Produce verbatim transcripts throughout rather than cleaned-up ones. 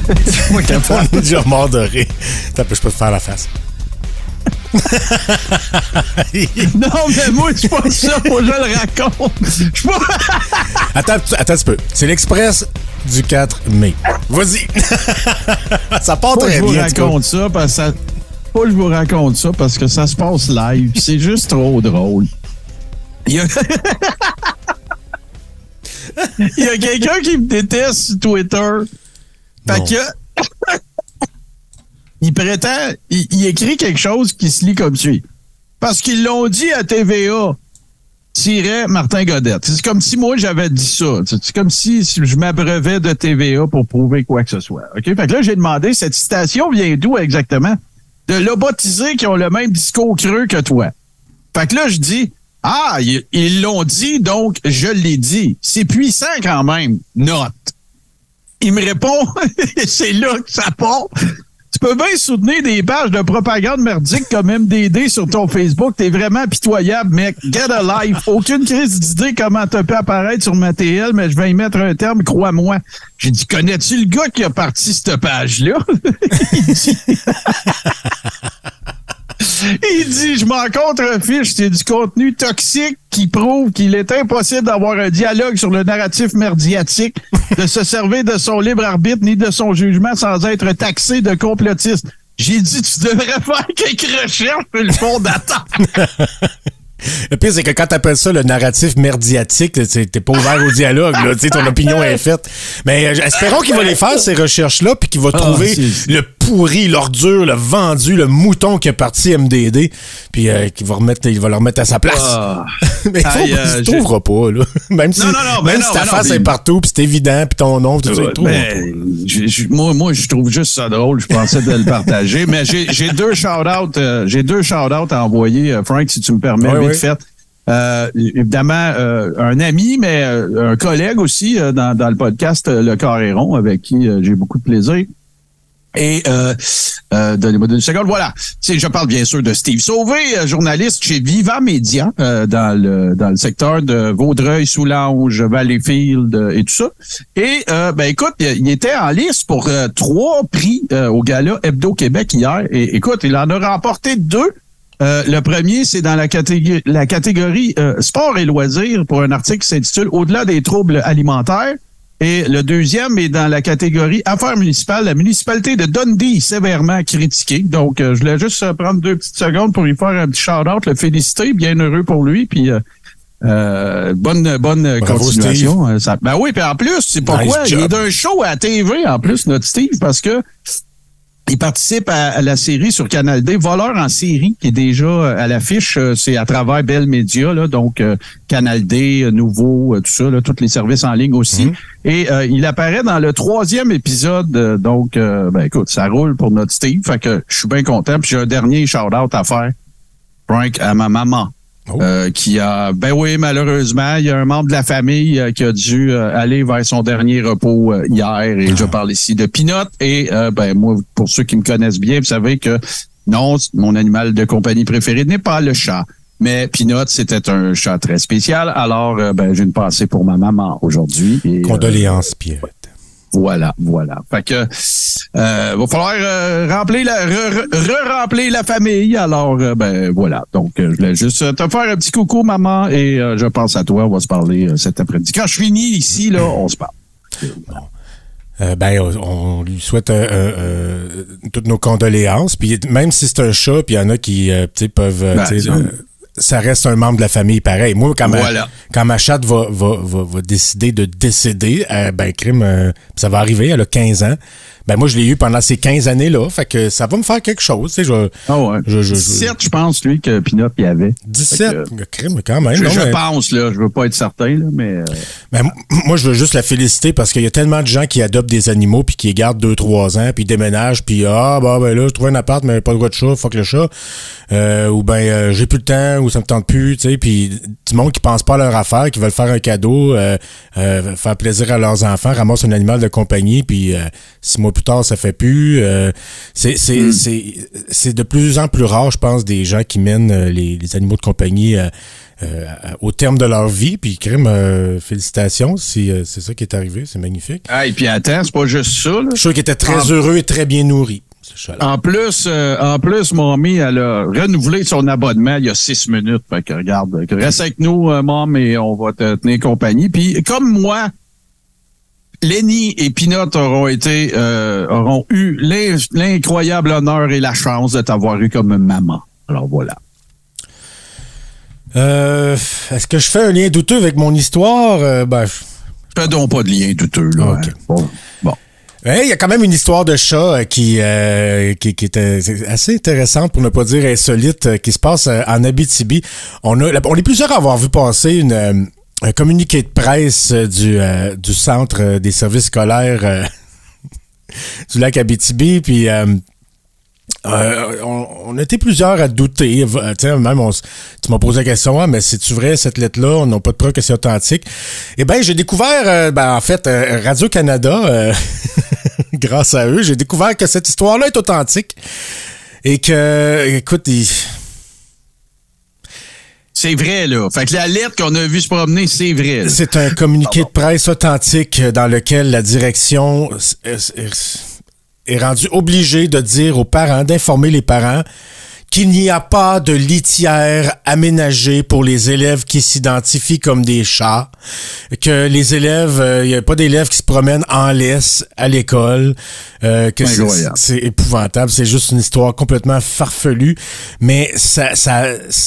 C'est moi capable. On est déjà mort de rire. T'as peu, je peux te faire la face. Non, mais moi, c'est pas ça, faut que je le raconte. Je pas... Attends, attends un petit peu. C'est l'Express du quatre mai. Vas-y. Ça part Faut très que je bien. vous raconte ça parce que ça... Faut que je vous raconte ça parce que ça se passe live. C'est juste trop drôle. Il y a, Il y a quelqu'un qui me déteste sur Twitter. Fait Non. que il prétend, il, il écrit quelque chose qui se lit comme suit. Parce qu'ils l'ont dit à T V A. Tirait Martin Godette. C'est comme si moi j'avais dit ça. C'est comme si je m'abreuvais de T V A pour prouver quoi que ce soit. OK? Fait que là, j'ai demandé, cette citation vient d'où exactement? De lobotisés qui ont le même discours creux que toi. Fait que là, je dis, ah, ils, ils l'ont dit, donc je l'ai dit. C'est puissant quand même. Note. Il me répond, c'est là que ça part. Tu peux bien soutenir des pages de propagande merdique comme M D D sur ton Facebook. T'es vraiment pitoyable, mec. Get a life. Aucune crise d'idée comment t'as pu apparaître sur ma T L, mais je vais y mettre un terme, crois-moi. J'ai dit, connais-tu le gars qui a parti cette page-là? Il dit... Il dit, je m'en contrefiche, c'est du contenu toxique qui prouve qu'il est impossible d'avoir un dialogue sur le narratif merdiatique, de se servir de son libre arbitre ni de son jugement sans être taxé de complotiste. J'ai dit, tu devrais faire quelques recherches sur le fondateur. Le pire, c'est que quand t'appelles ça le narratif merdiatique, t'es, t'es pas ouvert au dialogue, là. Tu sais, ton opinion est faite. Mais euh, espérons qu'il va les faire, ces recherches-là, puis qu'il va trouver c'est... le pourri, l'ordure, le vendu, le mouton qui est parti M D D, puis euh, qu'il va remettre, il va le remettre à sa place. Ah. Mais Aïe, faut, euh, tu trouveras pas, là. Même si, non, non, non, même ben si non, ta ben face non, est mais... partout, puis c'est évident, puis ton nom, tout ça, tu trouveras ben, je, je, moi, moi, je trouve juste ça drôle. Je pensais de le partager. Mais j'ai, j'ai deux shout-outs, euh, j'ai deux shout-outs à envoyer, euh, Frank, si tu me permets, oui, vite oui. fait. Euh, évidemment, euh, un ami, mais euh, un collègue aussi euh, dans, dans le podcast euh, Le Coréron, avec qui euh, j'ai beaucoup de plaisir. Et euh, euh, donnez-moi une seconde. Voilà. Tu sais, je parle bien sûr de Steve Sauvé, euh, journaliste chez Viva Média euh, dans le dans le secteur de Vaudreuil, Soulanges, Valleyfield euh, et tout ça. Et euh, ben écoute, il était en lice pour euh, trois prix euh, au gala Hebdo Québec hier. Et écoute, il en a remporté deux. Euh, le premier, c'est dans la catégorie, la catégorie euh, sport et loisirs pour un article qui s'intitule « Au-delà des troubles alimentaires ». Et le deuxième est dans la catégorie affaires municipales. La municipalité de Dundee sévèrement critiquée. Donc, euh, je voulais juste euh, prendre deux petites secondes pour lui faire un petit shout-out, le féliciter, bien heureux pour lui. Puis, euh, euh, bonne bonne Bravo, continuation. Euh, ça, ben oui, puis en plus, c'est pourquoi nice il job. est d'un show à la T V en plus, notre Steve, parce que il participe à, à la série sur Canal D, Voleur en série, qui est déjà à l'affiche. C'est à travers Bell Media, là, donc euh, Canal D, Nouveau, euh, tout ça, là, tous les services en ligne aussi. Mm-hmm. Et euh, il apparaît dans le troisième épisode. Euh, donc, euh, ben écoute, ça roule pour notre Steve. Fait que je suis bien content. Puis j'ai un dernier shout-out à faire, Frank, à ma maman. Oh. Euh, qui a, ben oui, malheureusement, il y a un membre de la famille euh, qui a dû euh, aller vers son dernier repos euh, hier. Et ah. je parle ici de Pinot. Et euh, ben moi, pour ceux qui me connaissent bien, vous savez que non, mon animal de compagnie préféré n'est pas le chat. Mais Pinot, c'était un chat très spécial. Alors, euh, ben j'ai une pensée pour ma maman aujourd'hui. Et, condoléances, euh, Pierre. Voilà, voilà. Fait que euh, va falloir euh, remplir la re-remplir re- la famille. Alors euh, ben voilà. Donc euh, je voulais juste te faire un petit coucou, maman, et euh, je pense à toi. On va se parler euh, cet après-midi. Quand je finis ici, là, on se parle. Bon. Euh, ben, on lui souhaite euh, euh, toutes nos condoléances. Puis même si c'est un chat, puis il y en a qui euh, peuvent euh, ben, euh, ça reste un membre de la famille pareil. Moi, quand, voilà. ma, quand ma chatte va, va, va, va décider de décéder, euh, ben, crime, euh, ça va arriver, elle a quinze ans. Ben, moi, je l'ai eu pendant ces quinze années-là. Fait que ça va me faire quelque chose, tu sais. Je, ah ouais. Je, je, dix-sept, je, je pense, lui, que Pinot y avait. dix-sept, que, crime, quand même. Je, non, je mais, pense, là. Je veux pas être certain, là, mais. Euh... Ben, moi, je veux juste la féliciter parce qu'il y a tellement de gens qui adoptent des animaux puis qui les gardent deux, trois ans puis ils déménagent puis ah, bah, ben là, je trouve un appart, mais pas le droit de chat, fuck le chat. Euh, ou ben, euh, j'ai plus le temps, ou ça me tente plus, tu sais, puis du monde qui pense pas à leur affaire, qui veulent faire un cadeau, euh, euh, faire plaisir à leurs enfants, ramassent un animal de compagnie, puis euh, six mois plus tard, ça fait plus. Euh, c'est, c'est, mm. c'est, c'est de plus en plus rare, je pense, des gens qui mènent les, les animaux de compagnie euh, euh, au terme de leur vie, puis crime, euh, félicitations, si euh, c'est ça qui est arrivé, c'est magnifique. Ah, et puis attends, c'est pas juste ça, là. Je suis sûr qu'ils étaient très ah. heureux et très bien nourris. En plus, euh, en plus, Mommy, elle a renouvelé son abonnement il y a six minutes. Fait que regarde, reste avec nous, euh, Mom, et on va te tenir compagnie. Puis comme moi, Lenny et Pinot auront été, euh, auront eu l'incroyable honneur et la chance de t'avoir eu comme maman. Alors voilà. Euh, est-ce que je fais un lien douteux avec mon histoire? Euh, ben, je... Fais donc pas de lien douteux, là. Okay. Hein. Bon. bon. Il y a quand même une histoire de chat qui, euh, qui, qui était assez intéressante, pour ne pas dire insolite, qui se passe en Abitibi. On a, on est plusieurs à avoir vu passer une, un communiqué de presse du, euh, du Centre des services scolaires euh, du lac Abitibi, puis euh, Euh, on, on était plusieurs à douter. Tiens, même on, tu m'as posé la question, ah, mais c'est-tu vrai cette lettre-là? On n'a pas de preuve que c'est authentique. Eh bien, j'ai découvert, euh, ben, en fait, euh, Radio-Canada, euh, grâce à eux, j'ai découvert que cette histoire-là est authentique. Et que, écoute, il... C'est vrai, là. Fait que la lettre qu'on a vue se promener, c'est vrai. Là. C'est un communiqué de presse authentique dans lequel la direction est rendu obligé de dire aux parents, d'informer les parents qu'il n'y a pas de litière aménagée pour les élèves qui s'identifient comme des chats, que les élèves, il euh, n'y a pas d'élèves qui se promènent en laisse à l'école, euh, que c'est, c'est épouvantable, c'est juste une histoire complètement farfelue, mais ça... ça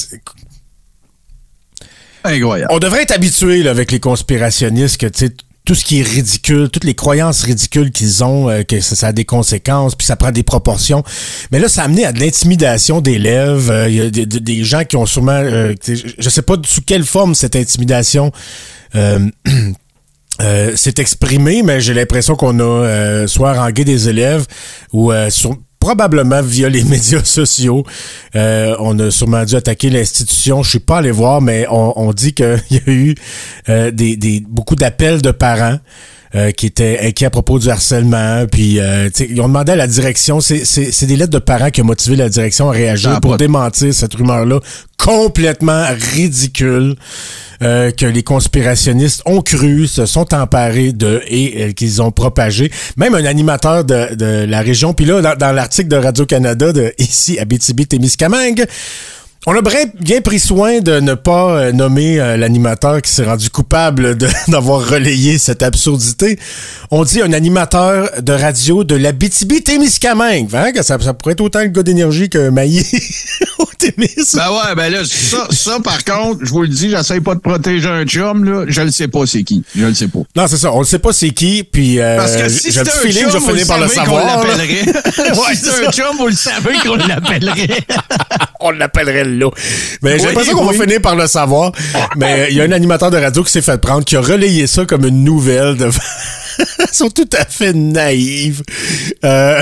Incroyable. On devrait être habitué là, avec les conspirationnistes que, tu sais, tout ce qui est ridicule, toutes les croyances ridicules qu'ils ont, euh, que ça, ça a des conséquences, puis ça prend des proportions. Mais là, ça a amené à de l'intimidation d'élèves. Il euh, y a des, des gens qui ont sûrement... Euh, je sais pas sous quelle forme cette intimidation euh, euh, s'est exprimée, mais j'ai l'impression qu'on a euh, soit harangué des élèves ou euh, sur... probablement via les médias sociaux. Euh, on a sûrement dû attaquer l'institution. Je suis pas allé voir, mais on, on dit qu'il y a eu euh, des, des beaucoup d'appels de parents euh, qui étaient inquiets à propos du harcèlement. Puis euh, ils ont demandé à la direction. C'est, c'est, c'est des lettres de parents qui ont motivé la direction à réagir ah, pour pas... démentir cette rumeur-là complètement ridicule. Euh, que les conspirationnistes ont cru, se sont emparés de et euh, qu'ils ont propagé. Même un animateur de, de la région, puis là, dans, dans l'article de Radio-Canada, de ici, Abitibi-Témiscamingue, on a bien, bien pris soin de ne pas euh, nommer euh, l'animateur qui s'est rendu coupable de, d'avoir relayé cette absurdité. On dit un animateur de radio de l'Abitibi-Témiscamingue. Hein, que ça, ça pourrait être autant le gars d'énergie que Maillé au Témis. Ben ouais, ben là, ça, ça par contre, je vous le dis, j'essaie pas de protéger un chum, là. Je le sais pas c'est qui. Je le sais pas. Non, c'est ça. On le sait pas c'est qui, puis euh, parce que si j'ai un petit feeling que je vais finir par le savoir. Ouais, si c'est un chum, vous le savez qu'on l'appellerait. On l'appellerait là. Mais j'ai l'impression oui, qu'on oui. va finir par le savoir. Mais il y a un animateur de radio qui s'est fait prendre, qui a relayé ça comme une nouvelle. De... Ils sont tout à fait naïfs. Euh...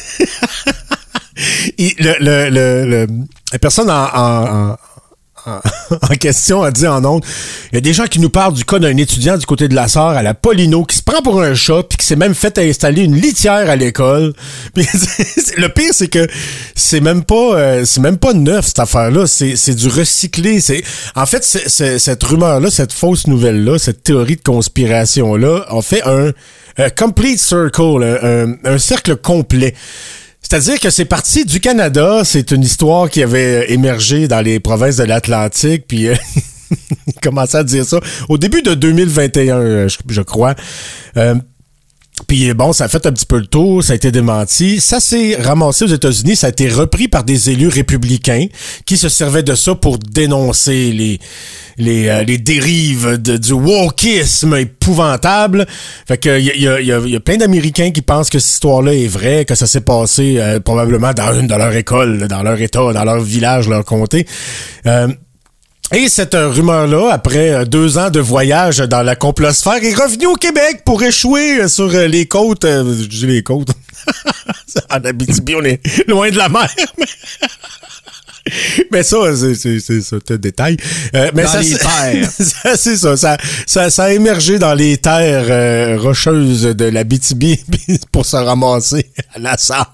le, le, le, le... La personne en... en, en... en question a dit en ondes, il y a des gens qui nous parlent du cas d'un étudiant du côté de la Sarre à la Paulino qui se prend pour un chat puis qui s'est même fait installer une litière à l'école. Puis, le pire, c'est que c'est même pas euh, c'est même pas neuf cette affaire-là, c'est, c'est du recyclé. C'est, en fait, c'est, c'est, cette rumeur-là, cette fausse nouvelle-là, cette théorie de conspiration-là, a fait un, un complete circle, un, un, un cercle complet. C'est-à-dire que c'est parti du Canada, c'est une histoire qui avait émergé dans les provinces de l'Atlantique, puis euh, il commençait à dire ça au début de deux mille vingt et un, je, je crois. Euh, Puis bon, ça a fait un petit peu le tour, ça a été démenti. Ça s'est ramassé aux États-Unis, ça a été repris par des élus républicains qui se servaient de ça pour dénoncer les les euh, les dérives de, du wokisme épouvantable. Fait que il y a il y a il y a plein d'Américains qui pensent que cette histoire-là est vraie, que ça s'est passé euh, probablement dans une de leur école, dans leur état, dans leur village, leur comté. Euh, Et cette rumeur-là, après deux ans de voyage dans la complosphère, est revenue au Québec pour échouer sur les côtes. Euh, je dis les côtes. En Abitibi, on est loin de la mer. Mais Mais ça, c'est, c'est, c'est ça, c'est un détail. Euh, mais dans ça, les c'est, terres. ça, c'est ça, ça, ça, ça a émergé dans les terres euh, rocheuses de l'Abitibi pour se ramasser à la Sarre.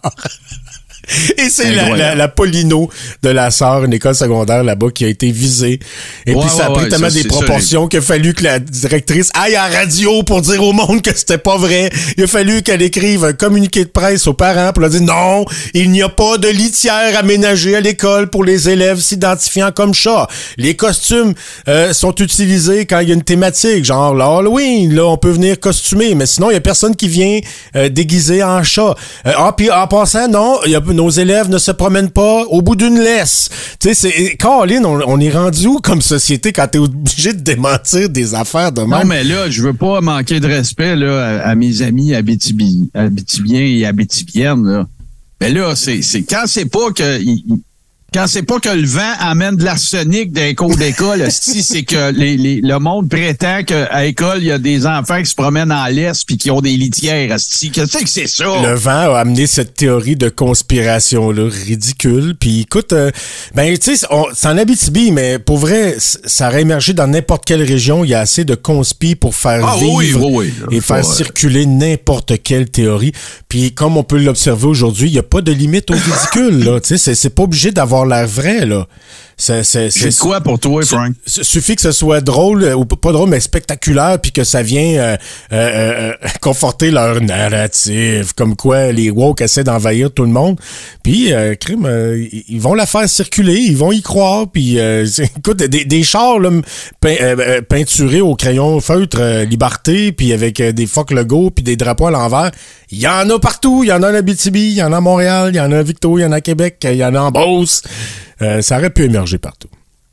Et c'est la, la, la Polino de la Sarre, une école secondaire là-bas qui a été visée. Et ouais, puis ça a pris ouais, tellement ça, des proportions ça, qu'il a fallu que la directrice aille à la radio pour dire au monde que c'était pas vrai. Il a fallu qu'elle écrive un communiqué de presse aux parents pour leur dire non, il n'y a pas de litière aménagée à l'école pour les élèves s'identifiant comme chat. Les costumes euh, sont utilisés quand il y a une thématique, genre l'Halloween, là on peut venir costumer, mais sinon il y a personne qui vient euh, déguisé en chat. Euh, ah puis en passant, non, il y a nos élèves ne se promènent pas au bout d'une laisse. Tu sais, c'est Caroline, on, on est rendu où comme société quand t'es obligé de démentir des affaires de même? Non, mais là, je veux pas manquer de respect là, à, à mes amis Abitibi, Abitibiens et Abitibiennes. Là. Mais là, c'est, c'est quand c'est pas que il, quand c'est pas que le vent amène de l'arsenic d'un cours d'école, si c'est que les, les, le monde prétend qu'à l'école, il y a des enfants qui se promènent en laisse puis qui ont des litières. Si, qu'est-ce que c'est ça? Le vent a amené cette théorie de conspiration-là ridicule. Puis écoute, euh, ben tu sais, c'est en Abitibi, mais pour vrai, ça aurait émergé dans n'importe quelle région. Il y a assez de conspi pour faire ah, vivre oui, oui, oui, et faire ouais. circuler n'importe quelle théorie. Puis comme on peut l'observer aujourd'hui, il n'y a pas de limite au ridicule. Là, tu sais, c'est, c'est pas obligé d'avoir l'air vrai, là. C'est, c'est, c'est, c'est quoi pour toi, Frank? Il suffit que ce soit drôle, ou pas drôle, mais spectaculaire, puis que ça vient euh, euh, euh, conforter leur narratif, comme quoi les woke essaient d'envahir tout le monde. Puis, euh, crime, euh, ils vont la faire circuler, ils vont y croire, puis euh, écoute, des, des chars là, pein, euh, peinturés au crayon feutre euh, Liberté, puis avec euh, des fuck logos, puis des drapeaux à l'envers, il y en a partout, il y en a en Abitibi, il y en a à Montréal, il y en a à Victo, il y en a à Québec, il y en a en Beauce. Euh, ça aurait pu émerger partout.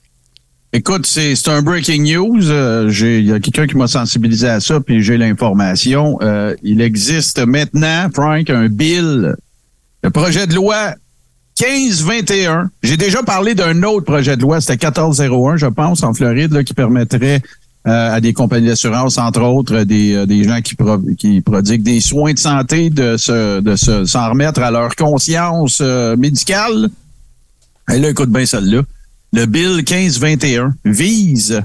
Écoute, c'est, c'est un breaking news. Euh, j'ai, il y a quelqu'un qui m'a sensibilisé à ça, puis j'ai l'information. Euh, il existe maintenant, Frank, un bill, le projet de loi quinze vingt et un. J'ai déjà parlé d'un autre projet de loi, c'était quatorze zéro un, je pense, en Floride, là, qui permettrait euh, à des compagnies d'assurance, entre autres, des, euh, des gens qui, pro, qui prodiguent des soins de santé de se, de se, s'en remettre à leur conscience euh, médicale. Et là, écoute bien celle-là. Le Bill quinze vingt et un vise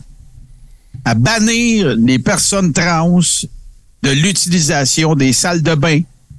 à bannir les personnes trans de l'utilisation des salles de bain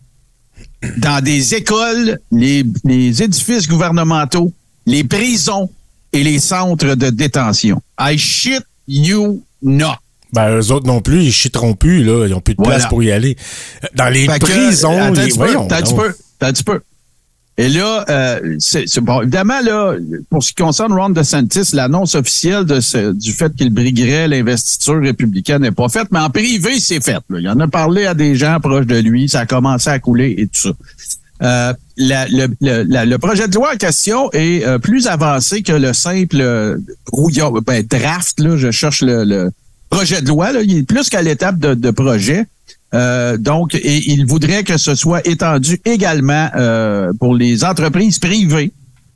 dans des écoles, les, les édifices gouvernementaux, les prisons et les centres de détention. I shit you not. Ben, eux autres non plus, ils chiteront plus, là. Ils n'ont plus de place voilà. pour y aller. Dans les fait prisons, que, attends, les... Tu voyons, t'as un petit peu, t'as un petit peu. Et là, euh, c'est, c'est bon. Évidemment, là, pour ce qui concerne Ron DeSantis, l'annonce officielle de ce, du fait qu'il briguerait l'investiture républicaine n'est pas faite, mais en privé, c'est fait. Là. Il en a parlé à des gens proches de lui, ça a commencé à couler et tout ça. Euh, la, le, le, la, le projet de loi en question est euh, plus avancé que le simple euh, brouillard, ben, draft. Là, je cherche le, le projet de loi. Là, il est plus qu'à l'étape de, de projet. Euh, donc, et il voudrait que ce soit étendu également euh, pour les entreprises privées.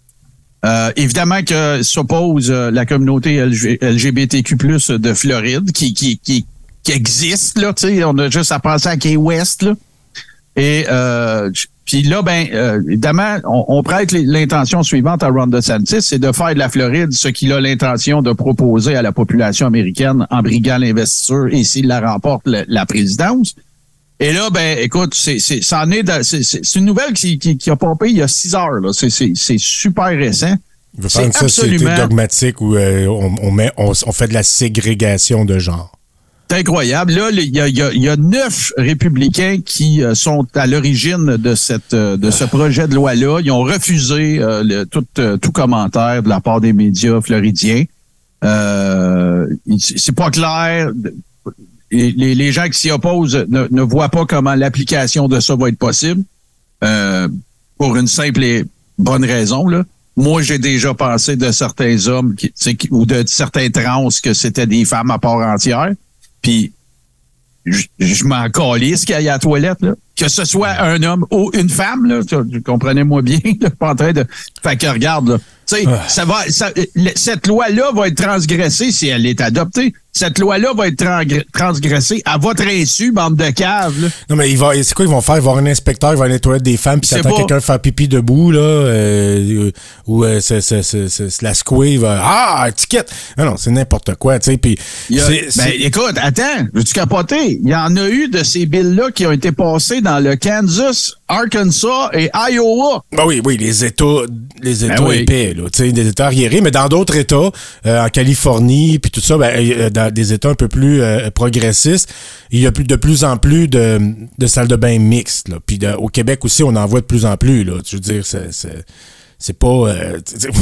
Euh, évidemment que s'oppose euh, la communauté L G B T Q plus de Floride, qui qui qui, qui existe là. Tu sais, on a juste à penser à Key West là. Et euh, puis là, ben euh, évidemment, on, on prête l'intention suivante à Ron DeSantis, c'est de faire de la Floride ce qu'il a l'intention de proposer à la population américaine en briguant l'investiture et s'il la remporte la, la présidence. Et là, ben, écoute, c'est, c'est, ça en est, de, c'est, c'est, c'est une nouvelle qui, qui, qui a pompé il y a six heures, là. C'est, c'est, c'est super récent. Il veut faire une société absolument dogmatique où euh, on, on met, on, on fait de la ségrégation de genre. C'est incroyable. Là, il y a, il y a, il y a neuf républicains qui euh, sont à l'origine de cette, euh, de ce projet de loi-là. Ils ont refusé euh, le, tout, euh, tout commentaire de la part des médias floridiens. Euh, c'est pas clair. Et les, les gens qui s'y opposent ne, ne voient pas comment l'application de ça va être possible, euh, pour une simple et bonne raison. Là. Moi, j'ai déjà pensé de certains hommes qui, qui, ou de certains trans que c'était des femmes à part entière. Puis, je, je m'en calisse qu'il y a à la toilette. Là. que ce soit un homme ou une femme, là, tu comprenez-moi bien, là, pas en train de... Fait que regarde, là, tu sais, ah. ça va, ça, cette loi-là va être transgressée si elle est adoptée. Cette loi-là va être transgressée à votre insu, bande de caves. Là. Non, mais il va, c'est quoi ils vont faire? Ils vont avoir un inspecteur, il va aller aux toilettes des femmes, puis s'attend quelqu'un faire pipi debout, là, euh, ou euh, c'est, c'est, c'est, c'est, la secouer, il va, ah, étiquette! Non, non, c'est n'importe quoi, tu sais, puis... Ben, écoute, attends, veux-tu capoter? Il y en a eu de ces billes-là qui ont été passées dans le Kansas, Arkansas et Iowa. Ben oui, oui, les États, les États ben oui. épais, là, tu sais, des États arriérés, mais dans d'autres États, euh, en Californie, puis tout ça, ben, euh, dans des États un peu plus euh, progressistes, il y a plus, de plus en plus de, de salles de bain mixtes, là. Puis de, au Québec aussi, on en voit de plus en plus, là. Je veux dire, c'est, c'est, c'est pas... Euh,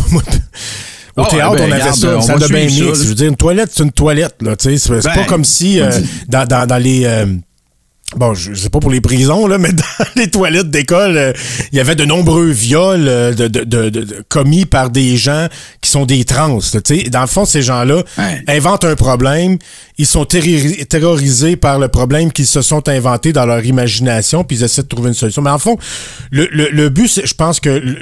Au oh, théâtre, ben, on avait regarde, ça, une salle de bain mixte. Je veux dire, une toilette, c'est une toilette, là, tu sais. C'est, c'est ben, pas comme si, euh, dans, dans, dans les... Euh, Bon, je sais pas pour les prisons, là, mais dans les toilettes d'école, il euh, y avait de nombreux viols euh, de, de, de, de, commis par des gens qui sont des trans. Tu sais, dans le fond, ces gens-là ouais. inventent un problème, ils sont terri- terrorisés par le problème qu'ils se sont inventés dans leur imagination, puis ils essaient de trouver une solution. Mais en fond, le, le, le but, c'est, je pense que le,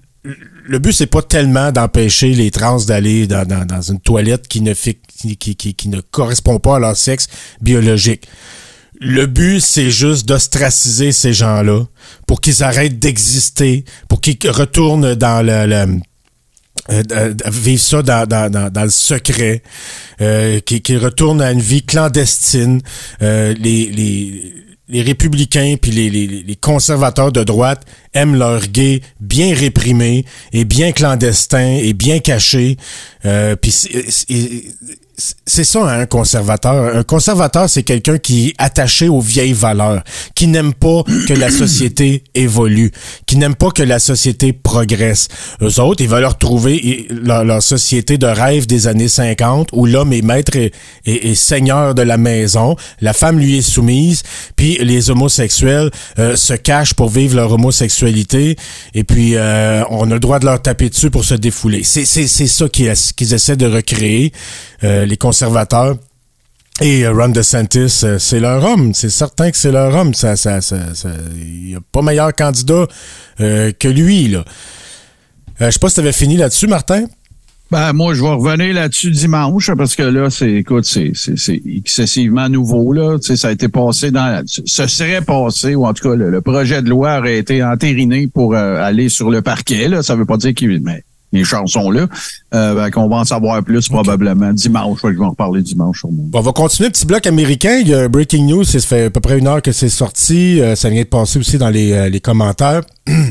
le but, c'est pas tellement d'empêcher les trans d'aller dans, dans, dans une toilette qui ne, fait, qui, qui, qui, qui ne correspond pas à leur sexe biologique. Le but, c'est juste d'ostraciser ces gens-là pour qu'ils arrêtent d'exister, pour qu'ils retournent dans le... le euh, vivre ça dans, dans, dans, dans le secret, euh, qu'ils, qu'ils retournent à une vie clandestine. Euh, les... les Les républicains puis les, les, les conservateurs de droite aiment leurs gays bien réprimés et bien clandestins et bien cachés. Euh, puis c'est, c'est, c'est ça, hein, un conservateur. Un conservateur, c'est quelqu'un qui est attaché aux vieilles valeurs, qui n'aime pas que la société évolue, qui n'aime pas que la société progresse. Eux autres, ils veulent retrouver leur, leur société de rêve des années cinquante, où l'homme est maître et, et, et seigneur de la maison, la femme lui est soumise, puis les homosexuels euh, se cachent pour vivre leur homosexualité, et puis euh, on a le droit de leur taper dessus pour se défouler. C'est, c'est, c'est ça qu'ils, qu'ils essaient de recréer. Euh, les conservateurs et Ron DeSantis, euh, c'est leur homme. C'est certain que c'est leur homme. Ça, ça, ça, ça, y a pas meilleur candidat euh, que lui, là. Euh, je sais pas si t'avais fini là-dessus, Martin. Ben, moi, je vais revenir là-dessus dimanche, parce que là, c'est, écoute, c'est, c'est, c'est excessivement nouveau, là. Tu sais, ça a été passé dans, ce serait passé, ou en tout cas, le, le projet de loi aurait été entériné pour euh, aller sur le parquet, là. Ça veut pas dire qu'il, mais les chansons là, euh, ben, qu'on va en savoir plus okay. probablement dimanche. Je vais en reparler dimanche sur moi. Bon, on va continuer. Petit bloc américain. Il y a Breaking News. Ça fait à peu près une heure que c'est sorti. Euh, ça vient de passer aussi dans les, euh, les commentaires.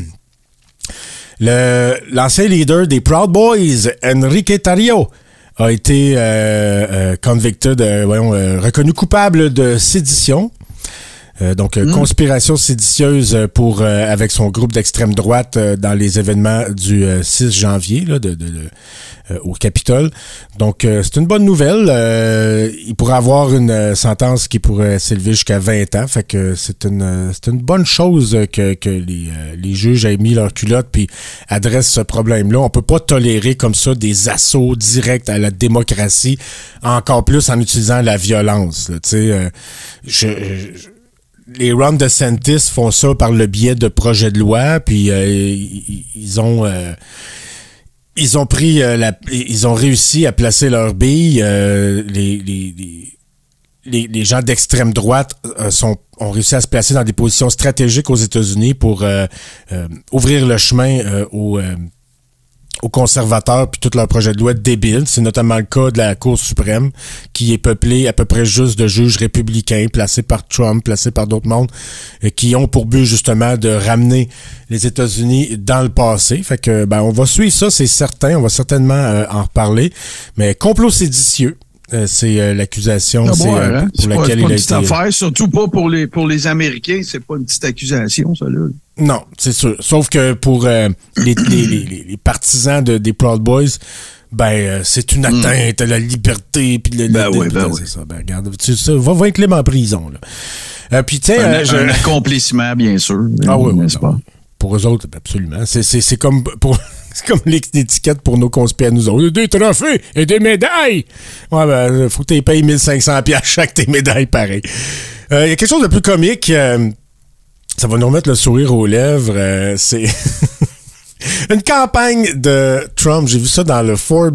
Le, l'ancien leader des Proud Boys, Enrique Tarrio, a été euh, euh, convicted, euh, voyons, euh, reconnu coupable de sédition. Euh, donc, mmh. conspiration séditieuse pour euh, avec son groupe d'extrême droite euh, dans les événements du euh, six janvier là, de, de, de euh, au Capitole. Donc, euh, c'est une bonne nouvelle. Euh, il pourrait avoir une euh, sentence qui pourrait s'élever jusqu'à vingt ans. Fait que c'est une euh, c'est une bonne chose que que les euh, les juges aient mis leur culotte puis adressent ce problème-là. On peut pas tolérer comme ça des assauts directs à la démocratie, encore plus en utilisant la violence. Tu sais, euh, je, je les Ron DeSantis font ça par le biais de projets de loi, puis euh, ils, ils ont euh, ils ont pris euh, la ils ont réussi à placer leur bille. Euh, les, les, les, les les gens d'extrême droite euh, sont ont réussi à se placer dans des positions stratégiques aux États-Unis pour euh, euh, ouvrir le chemin euh, aux euh, aux conservateurs puis tout leur projet de loi débile. C'est notamment le cas de la Cour suprême qui est peuplée à peu près juste de juges républicains placés par Trump, placés par d'autres mondes, euh, qui ont pour but justement de ramener les États-Unis dans le passé. Fait que ben on va suivre ça, c'est certain. On va certainement euh, en reparler. Mais complot séditieux. Euh, c'est euh, l'accusation ah, c'est, bon, euh, hein? pour c'est laquelle pas, il a été... affaire, surtout pas pour les pour les Américains, c'est pas une petite accusation, ça, là. Non, c'est sûr. Sauf que pour euh, les, les, les, les partisans de, des Proud Boys, ben euh, c'est une atteinte mm. à la liberté. Puis le, ben le, oui, le, ben c'est oui. ça. Ben regarde, tu sais, va, va être libre en prison, là. Euh, puis tu sais, un, euh, je... un accomplissement, bien sûr. Ah oui, oui, n'est-ce pas? Pour eux autres, absolument. C'est, c'est, c'est comme pour c'est comme l'étiquette pour nos conspires à nous autres. Des trophées et des médailles! Ouais, ben, faut que tu les payes mille cinq cents dollars chaque tes médailles, pareil. Il euh, y a quelque chose de plus comique. Euh, Ça va nous remettre le sourire aux lèvres. Euh, c'est une campagne de Trump. J'ai vu ça dans le Forbes.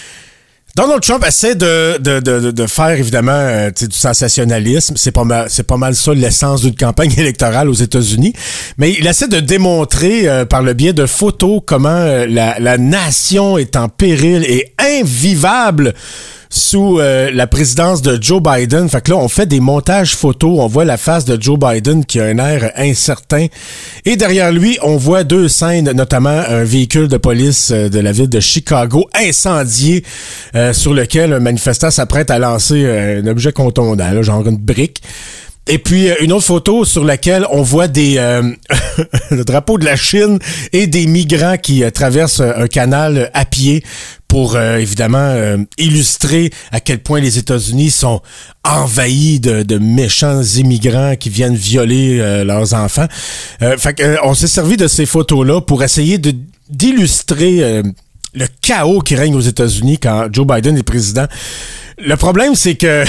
Donald Trump essaie de, de, de, de faire, évidemment, euh, du sensationnalisme. C'est pas mal, c'est pas mal ça l'essence d'une campagne électorale aux États-Unis. Mais il essaie de démontrer, euh, par le biais de photos, comment euh, la, la nation est en péril et invivable sous euh, la présidence de Joe Biden. Fait que là, on fait des montages photos. On voit la face de Joe Biden qui a un air incertain. Et derrière lui, on voit deux scènes, notamment un véhicule de police de la ville de Chicago incendié, euh, sur lequel un manifestant s'apprête à lancer euh, un objet contondant, là, genre une brique. Et puis, une autre photo sur laquelle on voit des euh, le drapeau de la Chine et des migrants qui euh, traversent un canal à pied pour, euh, évidemment, euh, illustrer à quel point les États-Unis sont envahis de, de méchants immigrants qui viennent violer euh, leurs enfants. Euh, fait que, euh, on s'est servi de ces photos-là pour essayer de d'illustrer euh, le chaos qui règne aux États-Unis quand Joe Biden est président. Le problème, c'est que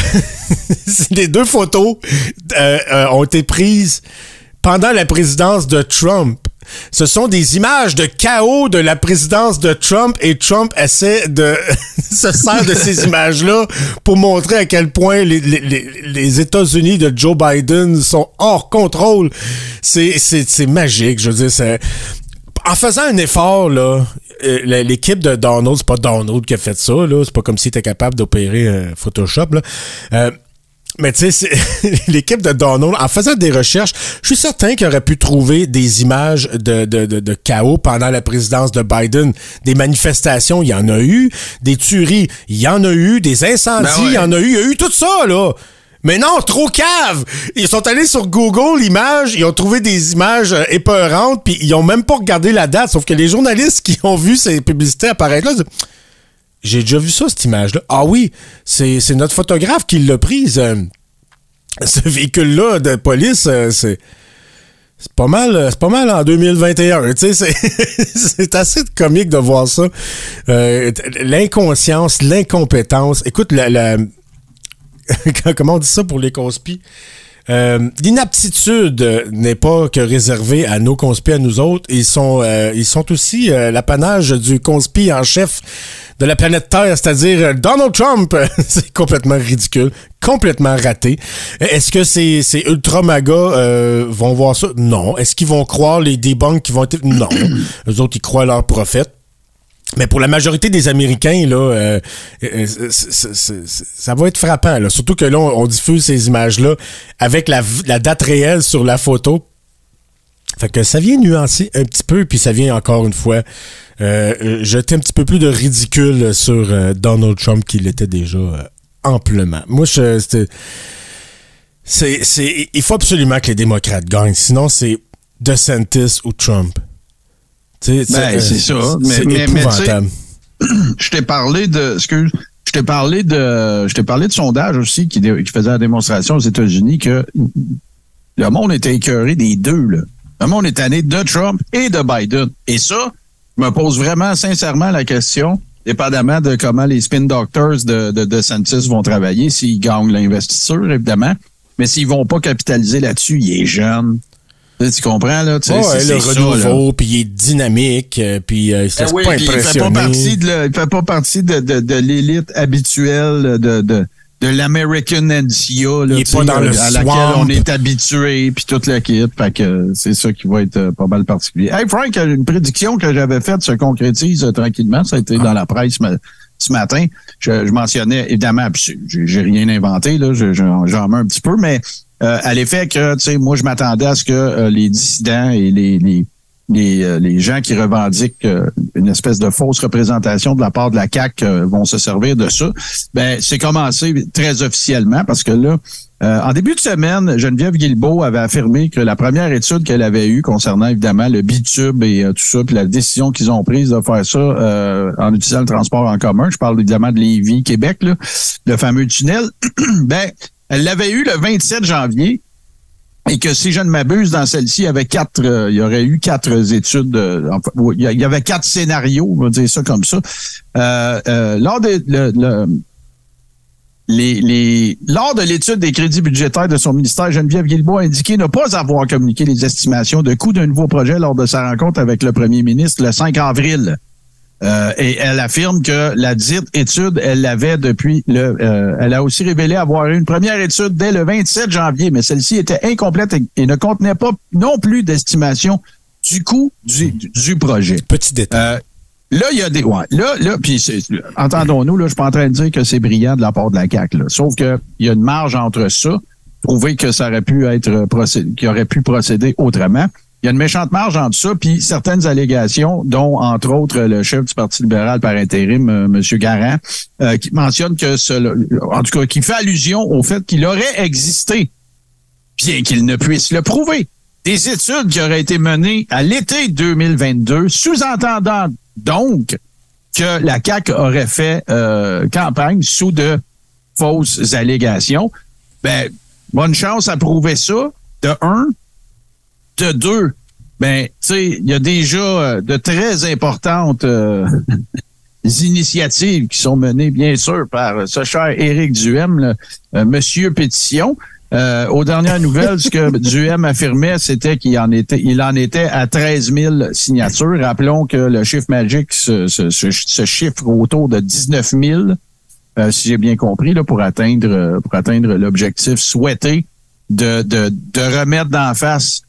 les deux photos euh, euh, ont été prises pendant la présidence de Trump. Ce sont des images de chaos de la présidence de Trump et Trump essaie de se sert de ces images-là pour montrer à quel point les, les, les États-Unis de Joe Biden sont hors contrôle. C'est, c'est, c'est magique, je veux dire. C'est... En faisant un effort, là, l'équipe de Donald, c'est pas Donald qui a fait ça, là. C'est pas comme s'il était capable d'opérer euh, Photoshop, là. Euh, mais tu sais, l'équipe de Donald, en faisant des recherches, je suis certain qu'il aurait pu trouver des images de, de, de, de chaos pendant la présidence de Biden. Des manifestations, il y en a eu. Des tueries, il y en a eu. Des incendies, il ben ouais. y en a eu. Il y a eu tout ça, là. Mais non, trop cave! Ils sont allés sur Google Images, ils ont trouvé des images euh, épeurantes, puis ils ont même pas regardé la date, sauf que les journalistes qui ont vu ces publicités apparaître là, j'ai déjà vu ça, cette image-là. Ah oui, c'est, c'est notre photographe qui l'a prise. Euh, ce véhicule-là de police, euh, c'est... C'est pas mal, c'est pas mal en deux mille vingt et un, tu sais, c'est, c'est assez comique de voir ça. Euh, l'inconscience, l'incompétence. Écoute, la... la comment on dit ça pour les conspis? Euh, l'inaptitude n'est pas que réservée à nos conspis, à nous autres. Ils sont, euh, ils sont aussi euh, l'apanage du conspi en chef de la planète Terre, c'est-à-dire Donald Trump. C'est complètement ridicule, complètement raté. Est-ce que ces, ces ultra magas euh, vont voir ça? Non. Est-ce qu'ils vont croire les débunks qui vont être... Non. Eux autres, ils croient leurs prophètes. Mais pour la majorité des Américains, là, euh, euh, c'est, c'est, c'est, ça va être frappant. Là. Surtout que là, on, on diffuse ces images-là avec la, la date réelle sur la photo. Fait que ça vient nuancer un petit peu, puis ça vient encore une fois euh, jeter un petit peu plus de ridicule sur euh, Donald Trump qu'il était déjà euh, amplement. Moi, je, c'était, c'est, c'est, il faut absolument que les démocrates gagnent. Sinon, c'est DeSantis ou Trump. T'sais, ben, euh, c'est ça. Mais, c'est mais, épouvantable. Mais je t'ai parlé de, excuse, je t'ai parlé de, je t'ai parlé de sondage aussi qui, qui faisait la démonstration aux États-Unis que le monde était écœuré des deux, là. Le monde est tanné de Trump et de Biden. Et ça, je me pose vraiment sincèrement la question, dépendamment de comment les spin doctors de, de, de DeSantis vont travailler, s'ils gagnent l'investiture, évidemment. Mais s'ils vont pas capitaliser là-dessus, il est jeune. Tu comprends, là? Tu sais, ouais, c'est, le c'est renouveau, puis il est dynamique, puis euh, il se laisse ben oui, pas il impressionner. fait pas partie de, le, il fait pas partie de, de, de l'élite habituelle de, de, de l'American N C A, là, il est pas dans le à swamp. laquelle on est habitué, puis toute la kit. Fait que c'est ça qui va être euh, pas mal particulier. Hey, Frank, une prédiction que j'avais faite se concrétise euh, tranquillement. Ça a été ah. dans la presse mais, ce matin. Je, je mentionnais, évidemment, puis j'ai, j'ai rien inventé, là, je, j'en, j'en mets un petit peu, mais Euh, à l'effet que, tu sais, moi, je m'attendais à ce que euh, les dissidents et les les les, euh, les gens qui revendiquent euh, une espèce de fausse représentation de la part de la C A Q euh, vont se servir de ça. Ben, c'est commencé très officiellement parce que là, euh, en début de semaine, Geneviève Guilbeault avait affirmé que la première étude qu'elle avait eue concernant évidemment le bitube et euh, tout ça, puis la décision qu'ils ont prise de faire ça euh, en utilisant le transport en commun, je parle évidemment de Lévis, Québec, là, le fameux tunnel, ben elle l'avait eu le vingt-sept janvier et que si je ne m'abuse, dans celle-ci, il y avait quatre, euh, il y aurait eu quatre études, euh, enfin, il y avait quatre scénarios, on va dire ça comme ça. Euh, euh, lors des, le, le, les, les, lors de l'étude des crédits budgétaires de son ministère, Geneviève Guilbeault a indiqué ne pas avoir communiqué les estimations de coût d'un nouveau projet lors de sa rencontre avec le premier ministre le cinq avril. Euh, et elle affirme que la dite étude, elle l'avait depuis le... Euh, elle a aussi révélé avoir eu une première étude dès le vingt-sept janvier, mais celle-ci était incomplète et, et ne contenait pas non plus d'estimation du coût du, du, du projet. Petit détail. Euh, là, il y a des... Ouais, là, là, puis entendons-nous, là, je suis pas en train de dire que c'est brillant de la part de la C A Q, là. Sauf que il y a une marge entre ça, trouver que ça aurait pu être procédé, qu'il aurait pu procéder autrement. Il y a une méchante marge entre ça, puis certaines allégations, dont, entre autres, le chef du Parti libéral par intérim, euh, M. Garand, euh, qui mentionne que, ce, en tout cas, qui fait allusion au fait qu'il aurait existé, bien qu'il ne puisse le prouver, des études qui auraient été menées à l'été deux mille vingt-deux, sous-entendant donc que la C A Q aurait fait euh, campagne sous de fausses allégations. Ben, bonne chance à prouver ça, de un. De deux, ben, tu sais, il y a déjà de très importantes euh, initiatives qui sont menées, bien sûr, par ce cher Éric Duhem, là, euh, Monsieur Pétition. Euh, aux dernières nouvelles, ce que Duhem affirmait, c'était qu'il en était, il en était à treize mille signatures. Rappelons que le chiffre magique se, se, se, se chiffre autour de dix-neuf mille, euh, si j'ai bien compris, là, pour atteindre, pour atteindre l'objectif souhaité de, de, de remettre d'en face